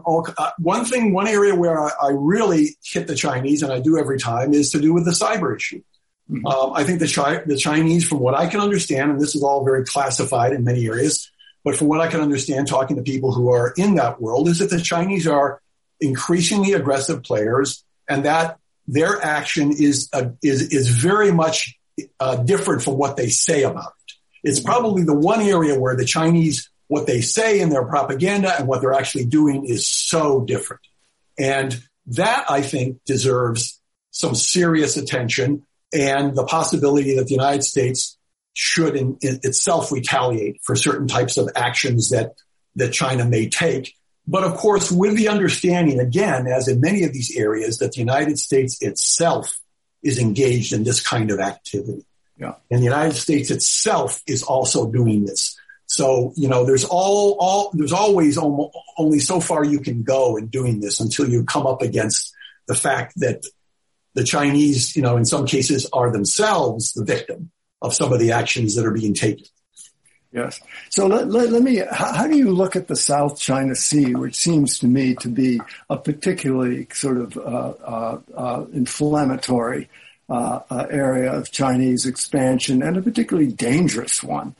one area where I really hit the Chinese, and I do every time, is to do with the cyber issue. Mm-hmm. I think the Chinese, from what I can understand, and this is all very classified in many areas, but from what I can understand talking to people who are in that world is that the Chinese are increasingly aggressive players and that their action is very much different from what they say about it. It's probably the one area where the Chinese, what they say in their propaganda and what they're actually doing is so different. And that, I think, deserves some serious attention and the possibility that the United States should in itself retaliate for certain types of actions that China may take. But of course, with the understanding, again, as in many of these areas, that the United States itself is engaged in this kind of activity. Yeah. And the United States itself is also doing this. So, there's always only so far you can go in doing this until you come up against the fact that the Chinese, in some cases are themselves the victim of some of the actions that are being taken. Yes. So let me, how do you look at the South China Sea, which seems to me to be a particularly sort of inflammatory area of Chinese expansion and a particularly dangerous one?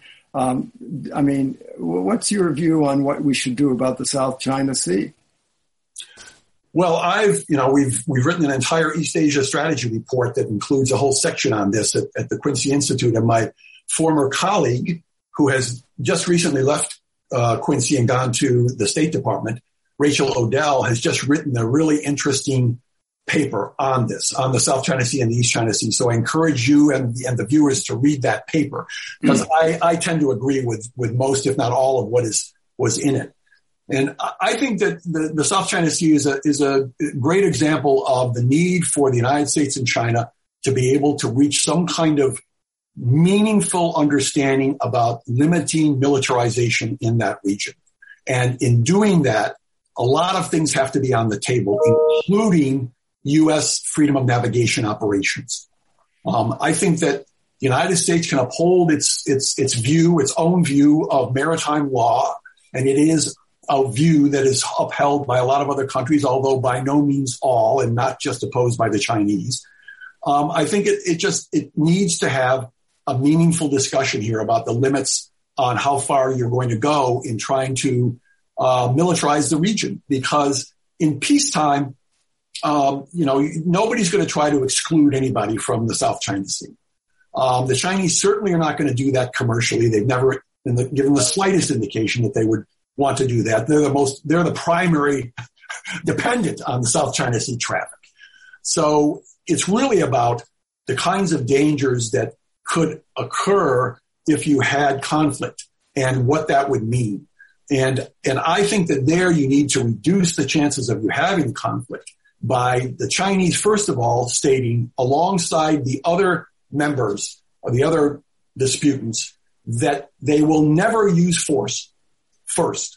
What's your view on what we should do about the South China Sea? Well, we've written an entire East Asia strategy report that includes a whole section on this at the Quincy Institute, and my former colleague, who has just recently left Quincy and gone to the State Department, Rachel Odell, has just written a really interesting paper on this, on the South China Sea and the East China Sea. So I encourage you and the viewers to read that paper, because I tend to agree with most, if not all, of what was in it. And I think that the South China Sea is a great example of the need for the United States and China to be able to reach some kind of meaningful understanding about limiting militarization in that region. And in doing that, a lot of things have to be on the table, including U.S. freedom of navigation operations. I think that the United States can uphold its own view of maritime law, and it is a view that is upheld by a lot of other countries, although by no means all, and not just opposed by the Chinese. I think it needs to have a meaningful discussion here about the limits on how far you're going to go in trying to militarize the region, because in peacetime, nobody's going to try to exclude anybody from the South China Sea. The Chinese certainly are not going to do that commercially. They've never given the slightest indication that they would want to do that. They're the primary dependent on the South China Sea traffic. So it's really about the kinds of dangers that could occur if you had conflict and what that would mean. And I think that there you need to reduce the chances of you having conflict by the Chinese, first of all, stating alongside the other members or the other disputants that they will never use force first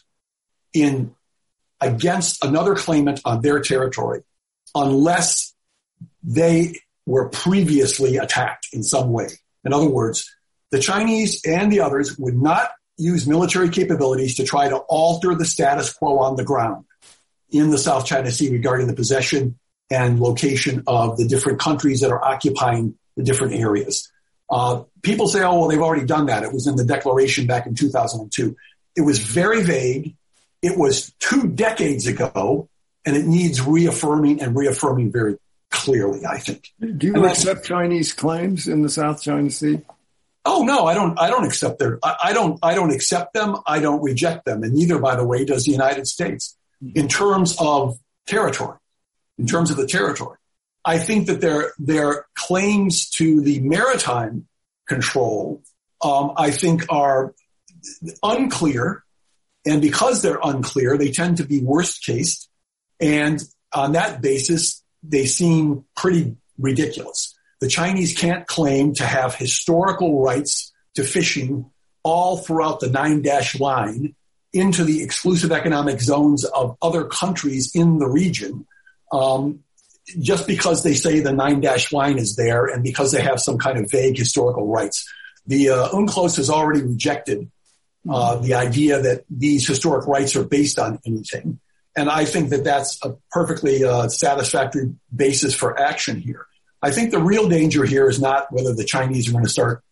against another claimant on their territory unless they were previously attacked in some way. In other words, the Chinese and the others would not use military capabilities to try to alter the status quo on the ground in the South China Sea regarding the possession and location of the different countries that are occupying the different areas. People say, oh, well, they've already done that. It was in the declaration back in 2002. It was very vague. It was 2 decades ago, and it needs reaffirming very clearly, I think. Do you accept Chinese claims in the South China Sea? Oh, no, I don't accept I don't accept them. I don't reject them. And neither, by the way, does the United States in terms of territory, in terms of the territory. I think that their claims to the maritime control, I think are unclear. And because they're unclear, they tend to be worst case. And on that basis, they seem pretty ridiculous. The Chinese can't claim to have historical rights to fishing all throughout the 9-dash line into the exclusive economic zones of other countries in the region, just because they say the 9-dash line is there and because they have some kind of vague historical rights. The UNCLOS has already rejected the idea that these historic rights are based on anything. And I think that that's a perfectly satisfactory basis for action here. I think the real danger here is not whether the Chinese are going to start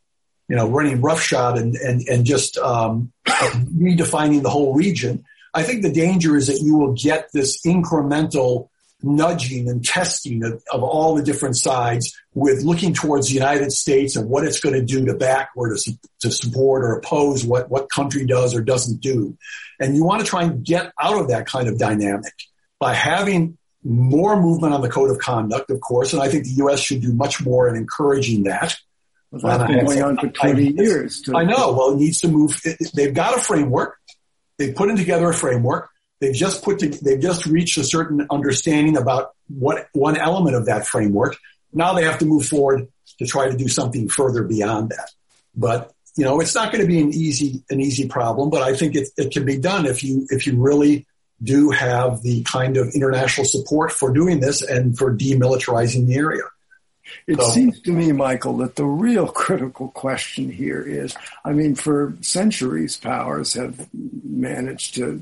running roughshod and just redefining the whole region. I think the danger is that you will get this incremental nudging and testing of all the different sides with looking towards the United States and what it's going to do to back or to support or oppose what country does or doesn't do. And you want to try and get out of that kind of dynamic by having more movement on the code of conduct, of course, and I think the U.S. should do much more in encouraging that. Well, that's been going on for 20 years. I know. Well, it needs to move. They've got a framework. They've put in together a framework. They've just reached a certain understanding about what one element of that framework. Now they have to move forward to try to do something further beyond that. But, it's not going to be an easy problem, but I think it can be done if you really do have the kind of international support for doing this and for demilitarizing the area. It seems to me, Michael, that the real critical question here is, for centuries, powers have managed to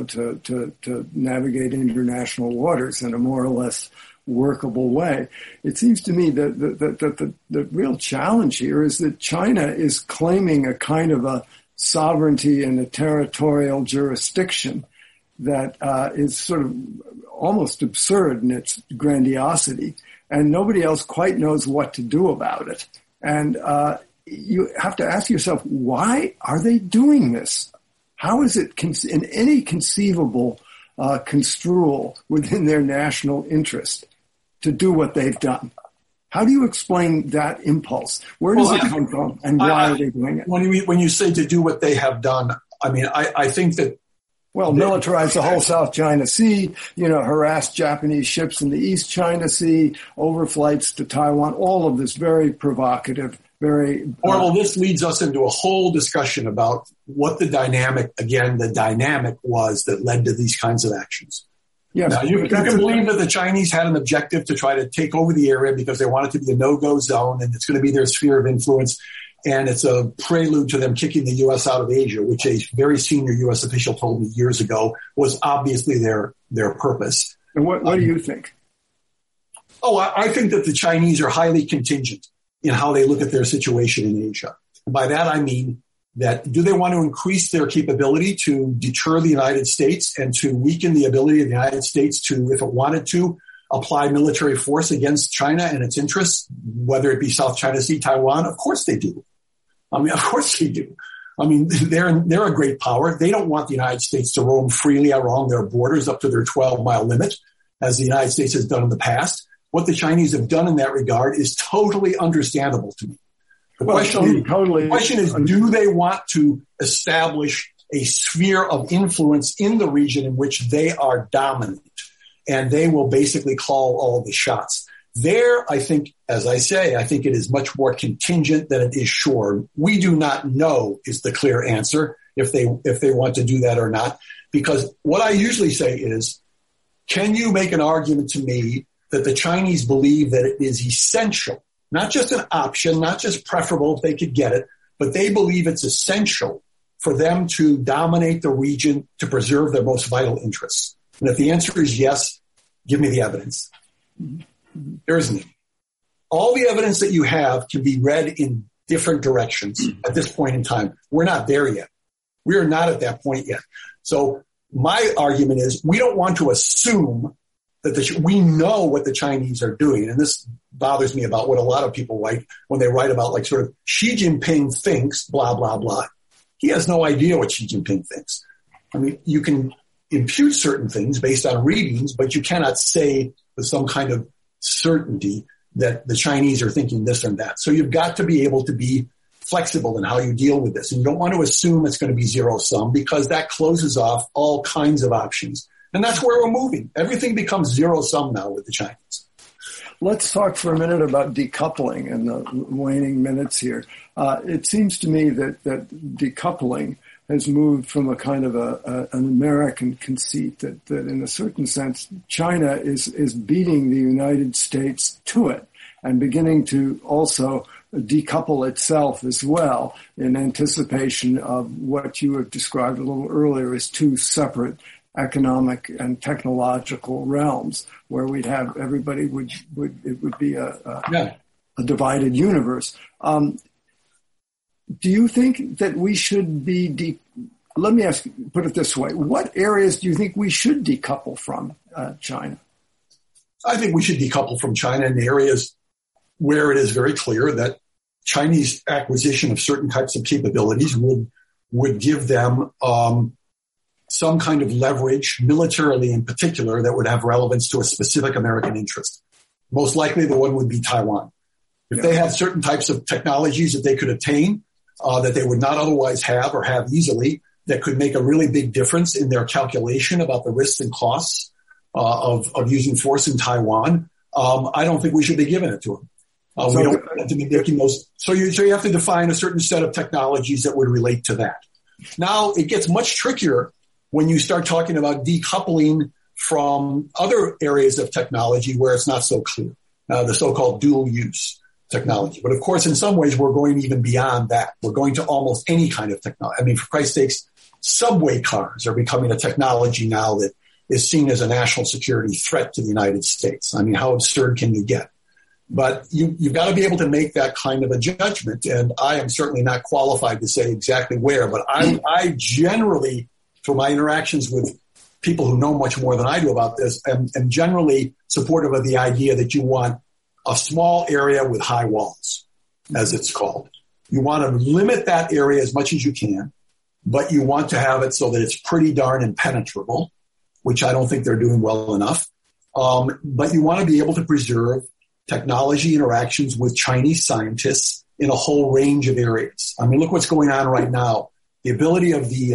navigate international waters in a more or less workable way. It seems to me that the real challenge here is that China is claiming a kind of a sovereignty and a territorial jurisdiction that is sort of almost absurd in its grandiosity, and nobody else quite knows what to do about it. And you have to ask yourself, why are they doing this? How is it in any conceivable construal within their national interest to do what they've done? How do you explain that impulse? Where does it come from, and why are they doing it? When you say to do what they have done, I think that militarize the whole South China Sea, harass Japanese ships in the East China Sea, overflights to Taiwan, all of this very provocative, very... this leads us into a whole discussion about what the dynamic was that led to these kinds of actions. Yes, now, you can believe that the Chinese had an objective to try to take over the area because they want it to be a no-go zone and it's going to be their sphere of influence. And it's a prelude to them kicking the U.S. out of Asia, which a very senior U.S. official told me years ago was obviously their purpose. And what do you think? I think that the Chinese are highly contingent in how they look at their situation in Asia. And by that, I mean that do they want to increase their capability to deter the United States and to weaken the ability of the United States to, if it wanted to, apply military force against China and its interests, whether it be South China Sea, Taiwan? Of course they do. Of course they do. They're a great power. They don't want the United States to roam freely along their borders up to their 12-mile limit, as the United States has done in the past. What the Chinese have done in that regard is totally understandable to me. The question is, do they want to establish a sphere of influence in the region in which they are dominant? And they will basically call all the shots. There, I think, as I say, I think it is much more contingent than it is sure. We do not know is the clear answer if they want to do that or not. Because what I usually say is, can you make an argument to me that the Chinese believe that it is essential, not just an option, not just preferable if they could get it, but they believe it's essential for them to dominate the region to preserve their most vital interests? And if the answer is yes, give me the evidence. There isn't any. All the evidence that you have can be read in different directions at this point in time. We're not there yet. We are not at that point yet. So my argument is we don't want to assume that we know what the Chinese are doing. And this bothers me about what a lot of people write when they write about like sort of Xi Jinping thinks, blah, blah, blah. He has no idea what Xi Jinping thinks. You can impute certain things based on readings, but you cannot say with some kind of certainty that the Chinese are thinking this and that. So you've got to be able to be flexible in how you deal with this. And you don't want to assume it's going to be zero sum because that closes off all kinds of options. And that's where we're moving. Everything becomes zero sum now with the Chinese. Let's talk for a minute about decoupling in the waning minutes here. It seems to me that decoupling has moved from a kind of an American conceit that in a certain sense, China is beating the United States to it and beginning to also decouple itself as well in anticipation of what you have described a little earlier as two separate economic and technological realms where we'd have everybody it would be a divided universe. do you think that we should be, let me put it this way. What areas do you think we should decouple from China? I think we should decouple from China in areas where it is very clear that Chinese acquisition of certain types of capabilities would give them some kind of leverage, militarily in particular, that would have relevance to a specific American interest. Most likely the one would be Taiwan. If they had certain types of technologies that they could attain, that they would not otherwise have or have easily, that could make a really big difference in their calculation about the risks and costs of using force in Taiwan, I don't think we should be giving it to them. We don't have to be making those. So you have to define a certain set of technologies that would relate to that. Now it gets much trickier when you start talking about decoupling from other areas of technology where it's not so clear, the so-called dual use technology. But of course, in some ways, we're going even beyond that. We're going to almost any kind of technology. I mean, for Christ's sakes, subway cars are becoming a technology now that is seen as a national security threat to the United States. I mean, how absurd can you get? But you've got to be able to make that kind of a judgment. And I am certainly not qualified to say exactly where, but I generally, through my interactions with people who know much more than I do about this, am generally supportive of the idea that you want a small area with high walls, as it's called. You want to limit that area as much as you can, but you want to have it so that it's pretty darn impenetrable, which I don't think they're doing well enough. But you want to be able to preserve technology interactions with Chinese scientists in a whole range of areas. I mean, look what's going on right now. The ability of the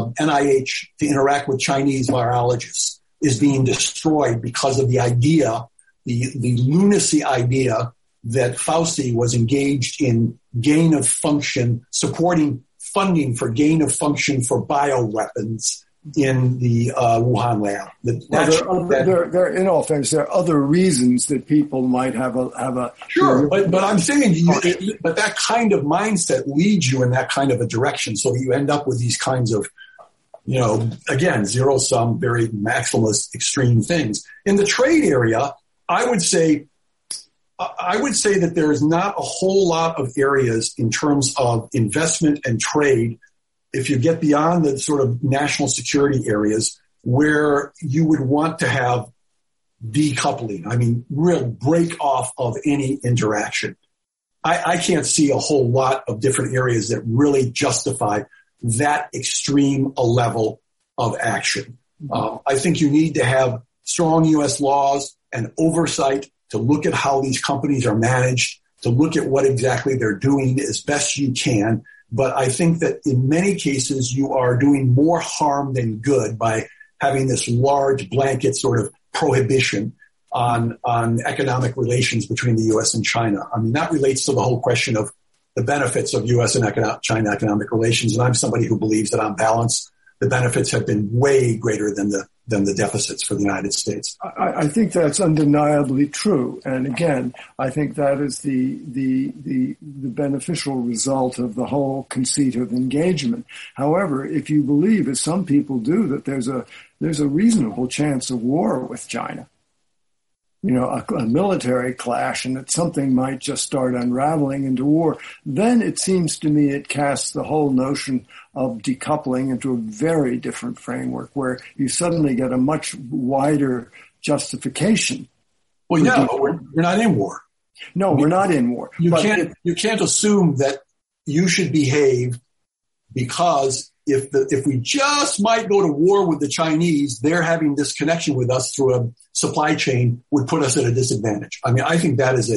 NIH to interact with Chinese virologists is being destroyed because of the idea, the lunacy idea that Fauci was engaged in gain of function, supporting funding for gain of function for bioweapons in the Wuhan lab. There, in all fairness, there are other reasons that people might have a sure, but I'm saying but that kind of mindset leads you in that kind of a direction, so that you end up with these kinds of, again, zero sum, very maximalist, extreme things. In the trade area, I would say that there is not a whole lot of areas in terms of investment and trade, if you get beyond the sort of national security areas, where you would want to have decoupling. I mean, real break off of any interaction. I can't see a whole lot of different areas that really justify that extreme a level of action. I think you need to have strong U.S. laws and oversight to look at how these companies are managed, to look at what exactly they're doing as best you can. But I think that in many cases, you are doing more harm than good by having this large blanket sort of prohibition on economic relations between the U.S. and China. I mean, that relates to the whole question of the benefits of U.S. and China economic relations. And I'm somebody who believes that on balance, the benefits have been way greater than the deficits for the United States. I think that's undeniably true. And again, I think that is the beneficial result of the whole conceit of engagement. However, if you believe, as some people do, that there's a reasonable chance of war with China, a military clash, and that something might just start unraveling into war, then it seems to me it casts the whole notion of decoupling into a very different framework, where you suddenly get a much wider justification. Well, yeah, but we're not in war. No, we're not in war. You can't assume that you should behave because if we just might go to war with the Chinese, they're having this connection with us through a supply chain would put us at a disadvantage. I mean, I think that is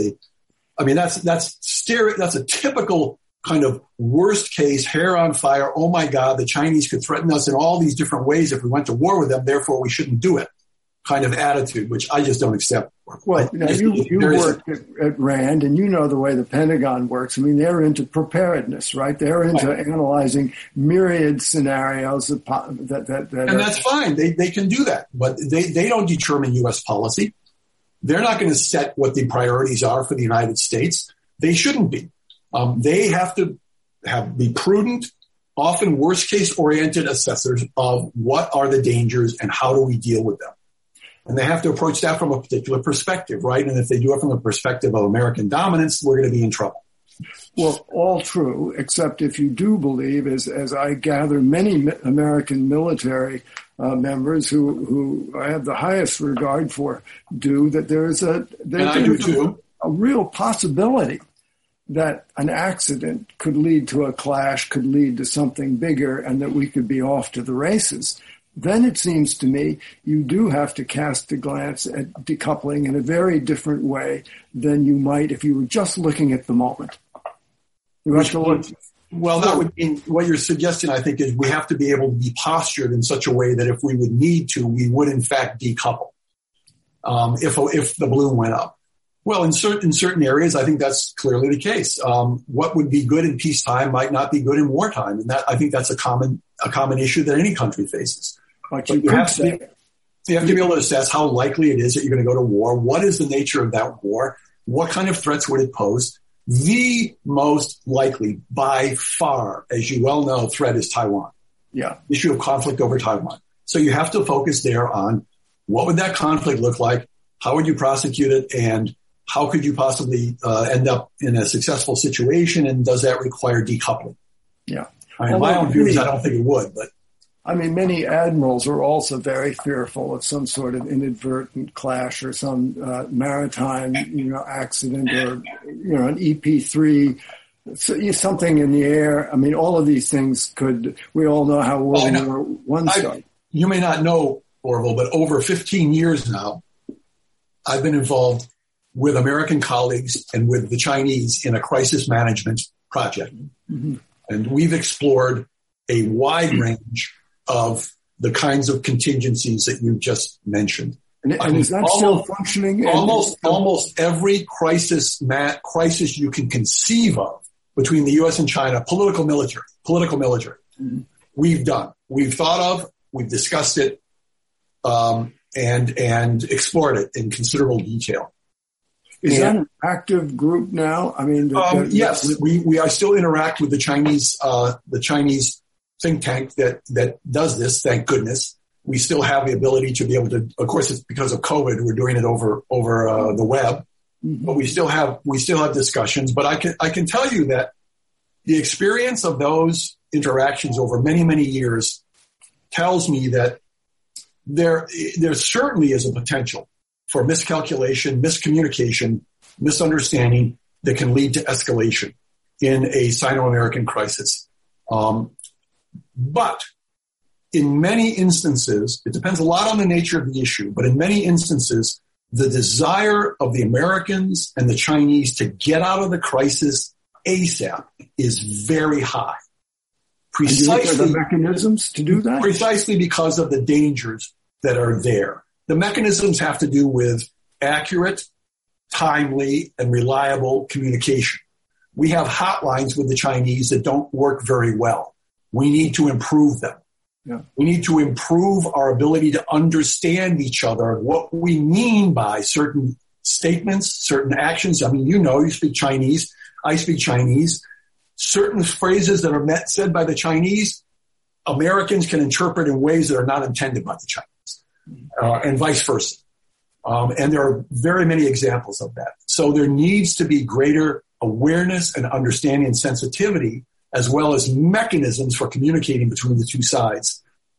that's a typical kind of worst case, hair on fire. Oh my God, the Chinese could threaten us in all these different ways if we went to war with them. Therefore, we shouldn't do it. Kind of attitude, which I just don't accept. Well, you worked at RAND, and you know the way the Pentagon works. I mean, they're into preparedness, right? They're into analyzing myriad scenarios and that's fine. They can do that, but they don't determine U.S. policy. They're not going to set what the priorities are for the United States. They shouldn't be. They have to be prudent, often worst case oriented assessors of what are the dangers and how do we deal with them. And they have to approach that from a particular perspective, right? And if they do it from the perspective of American dominance, we're going to be in trouble. Well, all true, except if you do believe, as I gather, many American military members who I have the highest regard for do, that there's a real possibility that an accident could lead to a clash, could lead to something bigger, and that we could be off to the races. Then it seems to me you do have to cast a glance at decoupling in a very different way than you might if you were just looking at the moment. Well, that would mean what you're suggesting, I think, is we have to be able to be postured in such a way that if we would need to, we would in fact decouple if the balloon went up. Well, in certain areas, I think that's clearly the case. What would be good in peacetime might not be good in wartime, and I think that's a common issue that any country faces. But you have to be able to assess how likely it is that you're going to go to war. What is the nature of that war? What kind of threats would it pose? The most likely, by far, as you well know, threat is Taiwan. Yeah. Issue of conflict over Taiwan. So you have to focus there on what would that conflict look like? How would you prosecute it? And how could you possibly end up in a successful situation? And does that require decoupling? Yeah. My own view is I don't think it would, but. Many admirals are also very fearful of some sort of inadvertent clash or some maritime, accident or, an EP-3, something in the air. All of these things we all know how World War I started. You may not know, Orville, but over 15 years now, I've been involved with American colleagues and with the Chinese in a crisis management project. Mm-hmm. And we've explored a wide range of the kinds of contingencies that you just mentioned. And is that still functioning? Almost every crisis you can conceive of between the U.S. and China, political military, mm-hmm. We've thought of, we've discussed it, and explored it in considerable detail. Is that an active group now? Yes, we still interact with the Chinese think tank that does this. Thank goodness, we still have the ability to be able to. Of course, it's because of COVID. We're doing it over the web, mm-hmm. But we still have discussions. But I can tell you that the experience of those interactions over many, many years tells me that there certainly is a potential for miscalculation, miscommunication, misunderstanding that can lead to escalation in a Sino-American crisis. But in many instances, it depends a lot on the nature of the issue, but in many instances, the desire of the Americans and the Chinese to get out of the crisis ASAP is very high. Precisely the mechanisms to do that? Precisely because of the dangers that are there. The mechanisms have to do with accurate, timely, and reliable communication. We have hotlines with the Chinese that don't work very well. We need to improve them. Yeah. We need to improve our ability to understand each other, what we mean by certain statements, certain actions. You speak Chinese. I speak Chinese. Certain phrases that are said by the Chinese, Americans can interpret in ways that are not intended by the Chinese. And vice versa. And there are very many examples of that. So there needs to be greater awareness and understanding and sensitivity, as well as mechanisms for communicating between the two sides.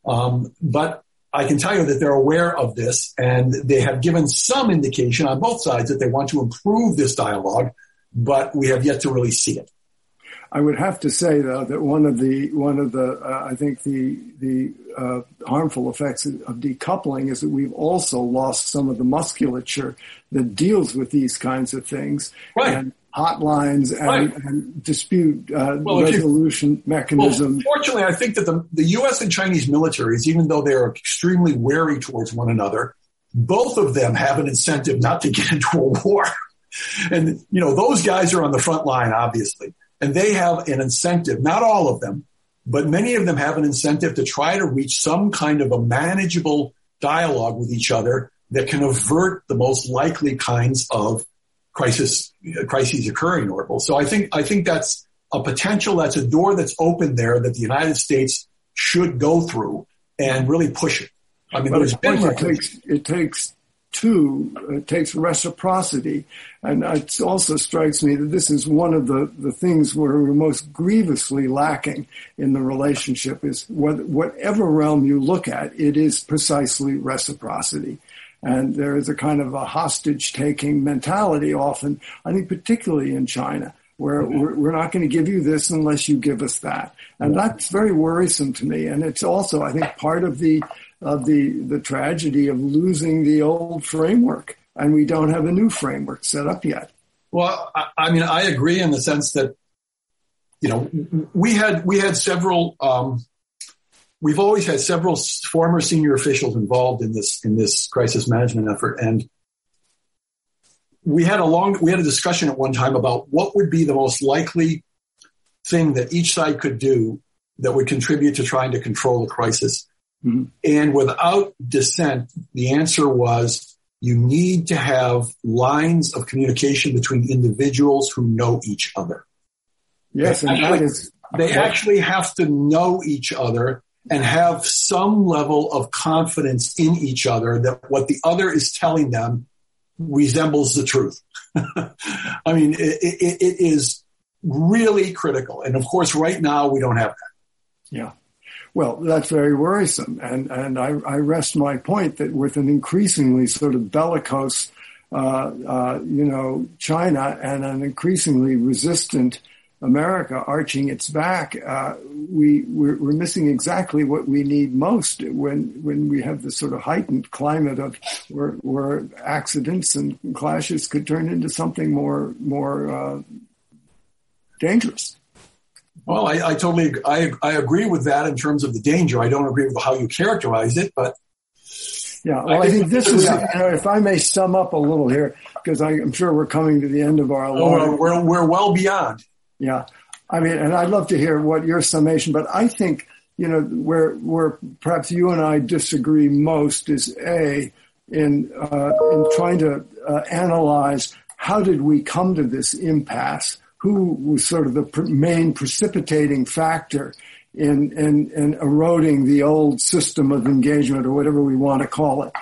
But I can tell you that they're aware of this, and they have given some indication on both sides that they want to improve this dialogue, but we have yet to really see it. I would have to say, though, that one of the I think the harmful effects of decoupling is that we've also lost some of the musculature that deals with these kinds of things, right. And hotlines and dispute resolution mechanisms. Well, fortunately, I think that the U.S. and Chinese militaries, even though they are extremely wary towards one another, both of them have an incentive not to get into a war. And those guys are on the front line, obviously. And they have an incentive, not all of them, but many of them have an incentive to try to reach some kind of a manageable dialogue with each other that can avert the most likely kinds of crises occurring, Orville. So I think that's a potential, that's a door that's open there that the United States should go through and really push it. It takes too, takes reciprocity. And it also strikes me that this is one of the things where we're most grievously lacking in the relationship is whatever realm you look at, it is precisely reciprocity. And there is a kind of a hostage-taking mentality often, I think particularly in China, where we're not going to give you this unless you give us that. And that's very worrisome to me. And it's also, I think, part of the tragedy of losing the old framework. And we don't have a new framework set up yet. Well, I mean, I agree in the sense that, you know, we had several, we've always had several former senior officials involved in this crisis management effort. And we had a discussion at one time about what would be the most likely thing that each side could do that would contribute to trying to control the crisis. Mm-hmm. And without dissent, the answer was you need to have lines of communication between individuals who know each other. Yes, they actually have to know each other and have some level of confidence in each other that what the other is telling them resembles the truth. I mean, it is really critical. And of course, right now we don't have that. Yeah. Well, that's very worrisome. And I rest my point that with an increasingly sort of bellicose, China and an increasingly resistant America arching its back, we're missing exactly what we need most when we have this sort of heightened climate of where accidents and clashes could turn into something more dangerous. Well, I totally agree with that in terms of the danger. I don't agree with how you characterize it, but yeah. Well, I think this is, if I may sum up a little here, because I'm sure we're coming to the end of our. We're well beyond. Yeah. I mean, and I'd love to hear what your summation, but I think, where perhaps you and I disagree most is in trying to analyze how did we come to this impasse? Who was sort of the main precipitating factor in eroding the old system of engagement or whatever we want to call it.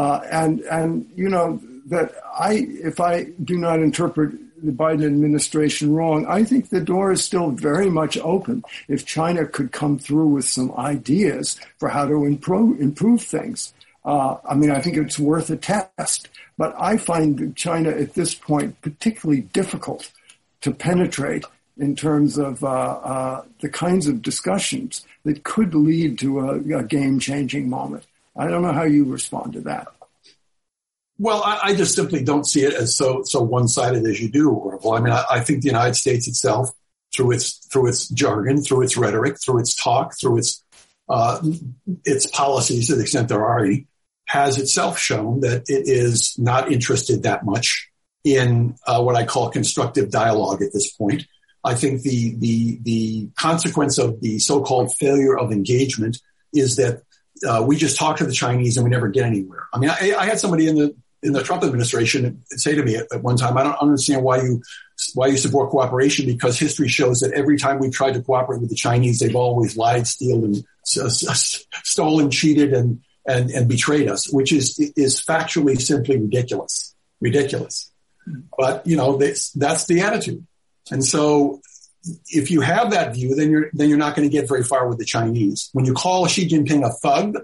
If I do not interpret the Biden administration wrong, I think the door is still very much open if China could come through with some ideas for how to improve things. I think it's worth a test, but I find China at this point particularly difficult to penetrate in terms of the kinds of discussions that could lead to a game-changing moment. I don't know how you respond to that. Well, I just simply don't see it as so one-sided as you do, Orville. I mean, I think the United States itself, through its jargon, through its rhetoric, through its talk, through its policies, to the extent there are any, has itself shown that it is not interested that much in what I call constructive dialogue at this point. I think the consequence of the so-called failure of engagement is that we just talk to the Chinese and we never get anywhere. I mean, I had somebody in the Trump administration say to me at one time, I don't understand why you support cooperation, because history shows that every time we tried to cooperate with the Chinese, they've always lied, stolen, cheated, and betrayed us, which is factually simply ridiculous. But that's the attitude. And so if you have that view, then you're not going to get very far with the Chinese. When you call Xi Jinping a thug,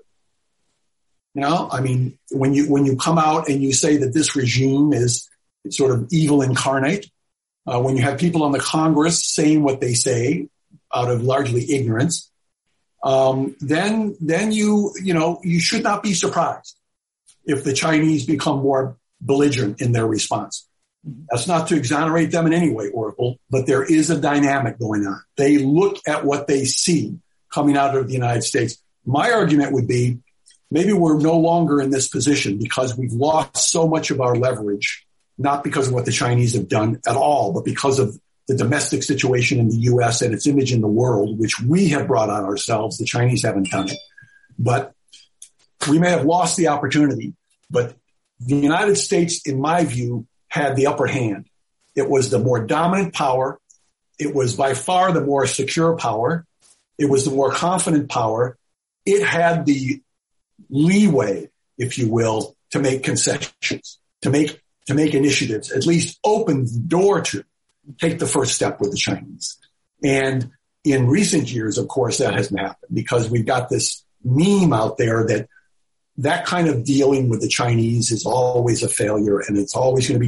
when you come out and you say that this regime is sort of evil incarnate, when you have people on the Congress saying what they say out of largely ignorance, then you should not be surprised if the Chinese become more belligerent in their response. That's not to exonerate them in any way, Oracle, but there is a dynamic going on. They look at what they see coming out of the United States. My argument would be maybe we're no longer in this position because we've lost so much of our leverage, not because of what the Chinese have done at all, but because of the domestic situation in the U.S. and its image in the world, which we have brought on ourselves. The Chinese haven't done it. But we may have lost the opportunity, but the United States, in my view, had the upper hand. It was the more dominant power. It was by far the more secure power. It was the more confident power. It had the leeway, if you will, to make concessions, to make initiatives, at least open the door to take the first step with the Chinese. And in recent years, of course, that hasn't happened because we've got this meme out there that kind of dealing with the Chinese is always a failure and it's always going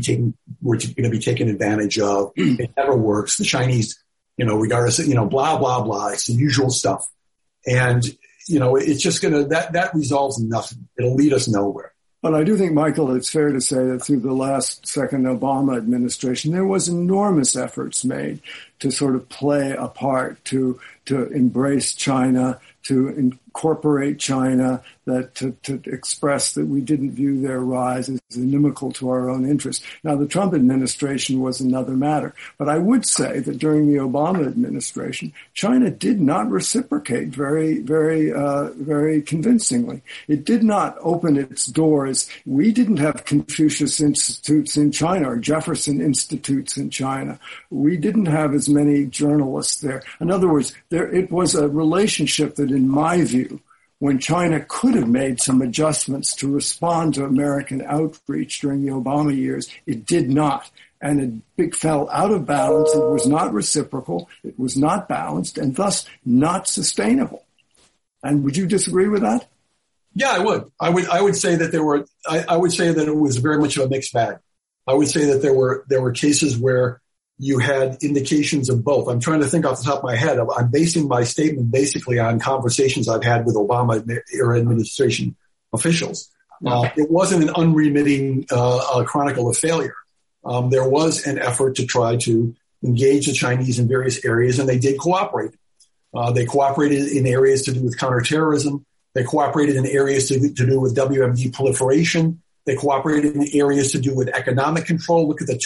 to be taken advantage of. It never works. The Chinese, regardless of, blah, blah, blah. It's the usual stuff. And, it's just that resolves nothing. It'll lead us nowhere. But I do think, Michael, it's fair to say that through the second Obama administration, there was enormous efforts made to sort of play a part, to embrace China, to incorporate China, to express that we didn't view their rise as inimical to our own interests. Now, the Trump administration was another matter. But I would say that during the Obama administration, China did not reciprocate very, very, very convincingly. It did not open its doors. We didn't have Confucius Institutes in China or Jefferson Institutes in China. We didn't have as many journalists there. In other words, it was a relationship that, in my view, when China could have made some adjustments to respond to American outreach during the Obama years, it did not. And it fell out of balance. It was not reciprocal. It was not balanced and thus not sustainable. And would you disagree with that? Yeah, I would. I would say that I would say that it was very much of a mixed bag. I would say that there were cases where you had indications of both. I'm trying to think off the top of my head. I'm basing my statement basically on conversations I've had with Obama-era administration officials. It wasn't an unremitting chronicle of failure. There was an effort to try to engage the Chinese in various areas, and they did cooperate. They cooperated in areas to do with counterterrorism. They cooperated in areas to do with WMD proliferation. They cooperated in areas to do with economic control. Look at the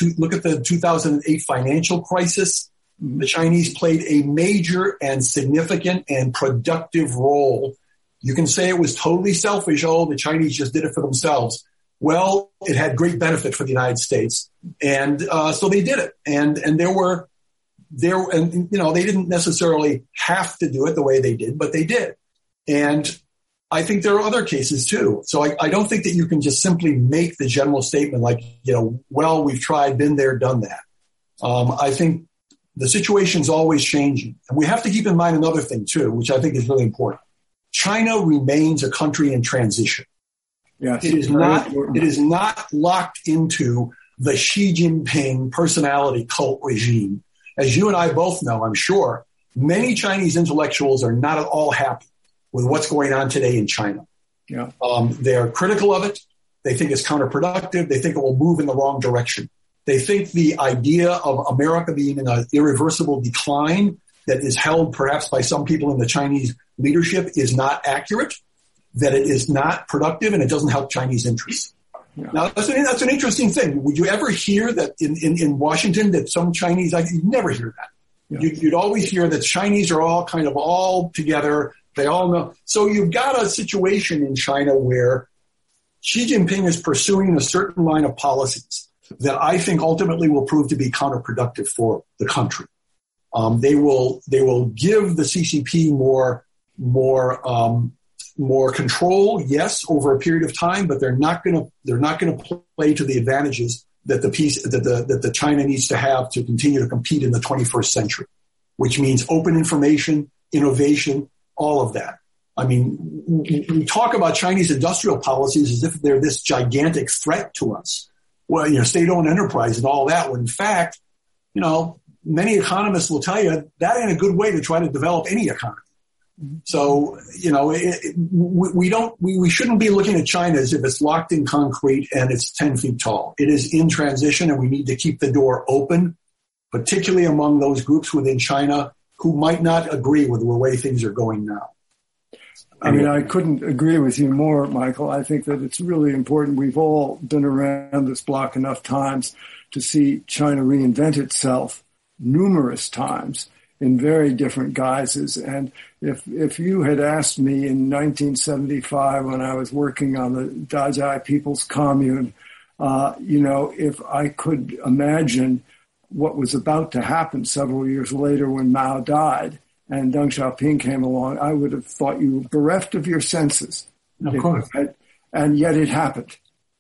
2008 financial crisis. The Chinese played a major and significant and productive role. You can say it was totally selfish. Oh, the Chinese just did it for themselves. Well, it had great benefit for the United States, and so they did it. And they didn't necessarily have to do it the way they did, but they did. And I think there are other cases too. So I don't think that you can just simply make the general statement like, well, we've tried, been there, done that. I think the situation's always changing. And we have to keep in mind another thing too, which I think is really important. China remains a country in transition. Yes, it is not locked into the Xi Jinping personality cult regime. As you and I both know, I'm sure, many Chinese intellectuals are not at all happy with what's going on today in China. Yeah. They're critical of it. They think it's counterproductive. They think it will move in the wrong direction. They think the idea of America being in an irreversible decline that is held perhaps by some people in the Chinese leadership is not accurate, that it is not productive, and it doesn't help Chinese interests. Yeah. Now, that's an interesting thing. Would you ever hear that in Washington that some Chinese, you'd never hear that. Yeah. You'd always hear that Chinese are all kind of all together. They all know. So you've got a situation in China where Xi Jinping is pursuing a certain line of policies that I think ultimately will prove to be counterproductive for the country. They will give the CCP more control, yes, over a period of time, but they're not going to play to the advantages that the China needs to have to continue to compete in the 21st century, which means open information, innovation, all of that. I mean, we talk about Chinese industrial policies as if they're this gigantic threat to us. Well, state-owned enterprise and all that, when in fact, many economists will tell you that ain't a good way to try to develop any economy. So, we shouldn't be looking at China as if it's locked in concrete and it's 10 feet tall. It is in transition, and we need to keep the door open, particularly among those groups within China who might not agree with the way things are going now. I mean, I couldn't agree with you more, Michael. I think that it's really important. We've all been around this block enough times to see China reinvent itself numerous times in very different guises. And if you had asked me in 1975 when I was working on the Dazhai People's Commune, if I could imagine what was about to happen several years later when Mao died and Deng Xiaoping came along, I would have thought you were bereft of your senses. Of course. And yet it happened.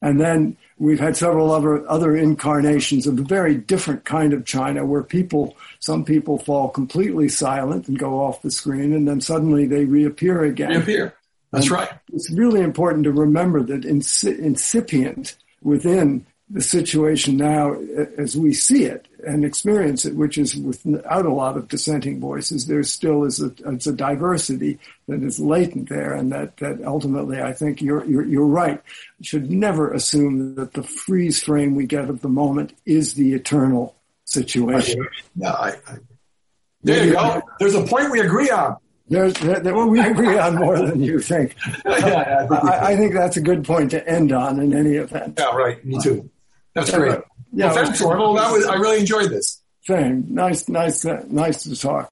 And then we've had several other incarnations of a very different kind of China where some people fall completely silent and go off the screen, and then suddenly they reappear again. That's right. It's really important to remember that incipient within the situation now as we see it and experience it, which is without a lot of dissenting voices, there still is a diversity that is latent there, and that ultimately I think you're right. We should never assume that the freeze frame we get of the moment is the eternal situation. Yeah, there you go. There's a point we agree on. We agree on more than you think. I think that's a good point to end on in any event. Yeah, right. Me too. That's great. Well, thanks, Orville. I really enjoyed this. Same. Nice to talk.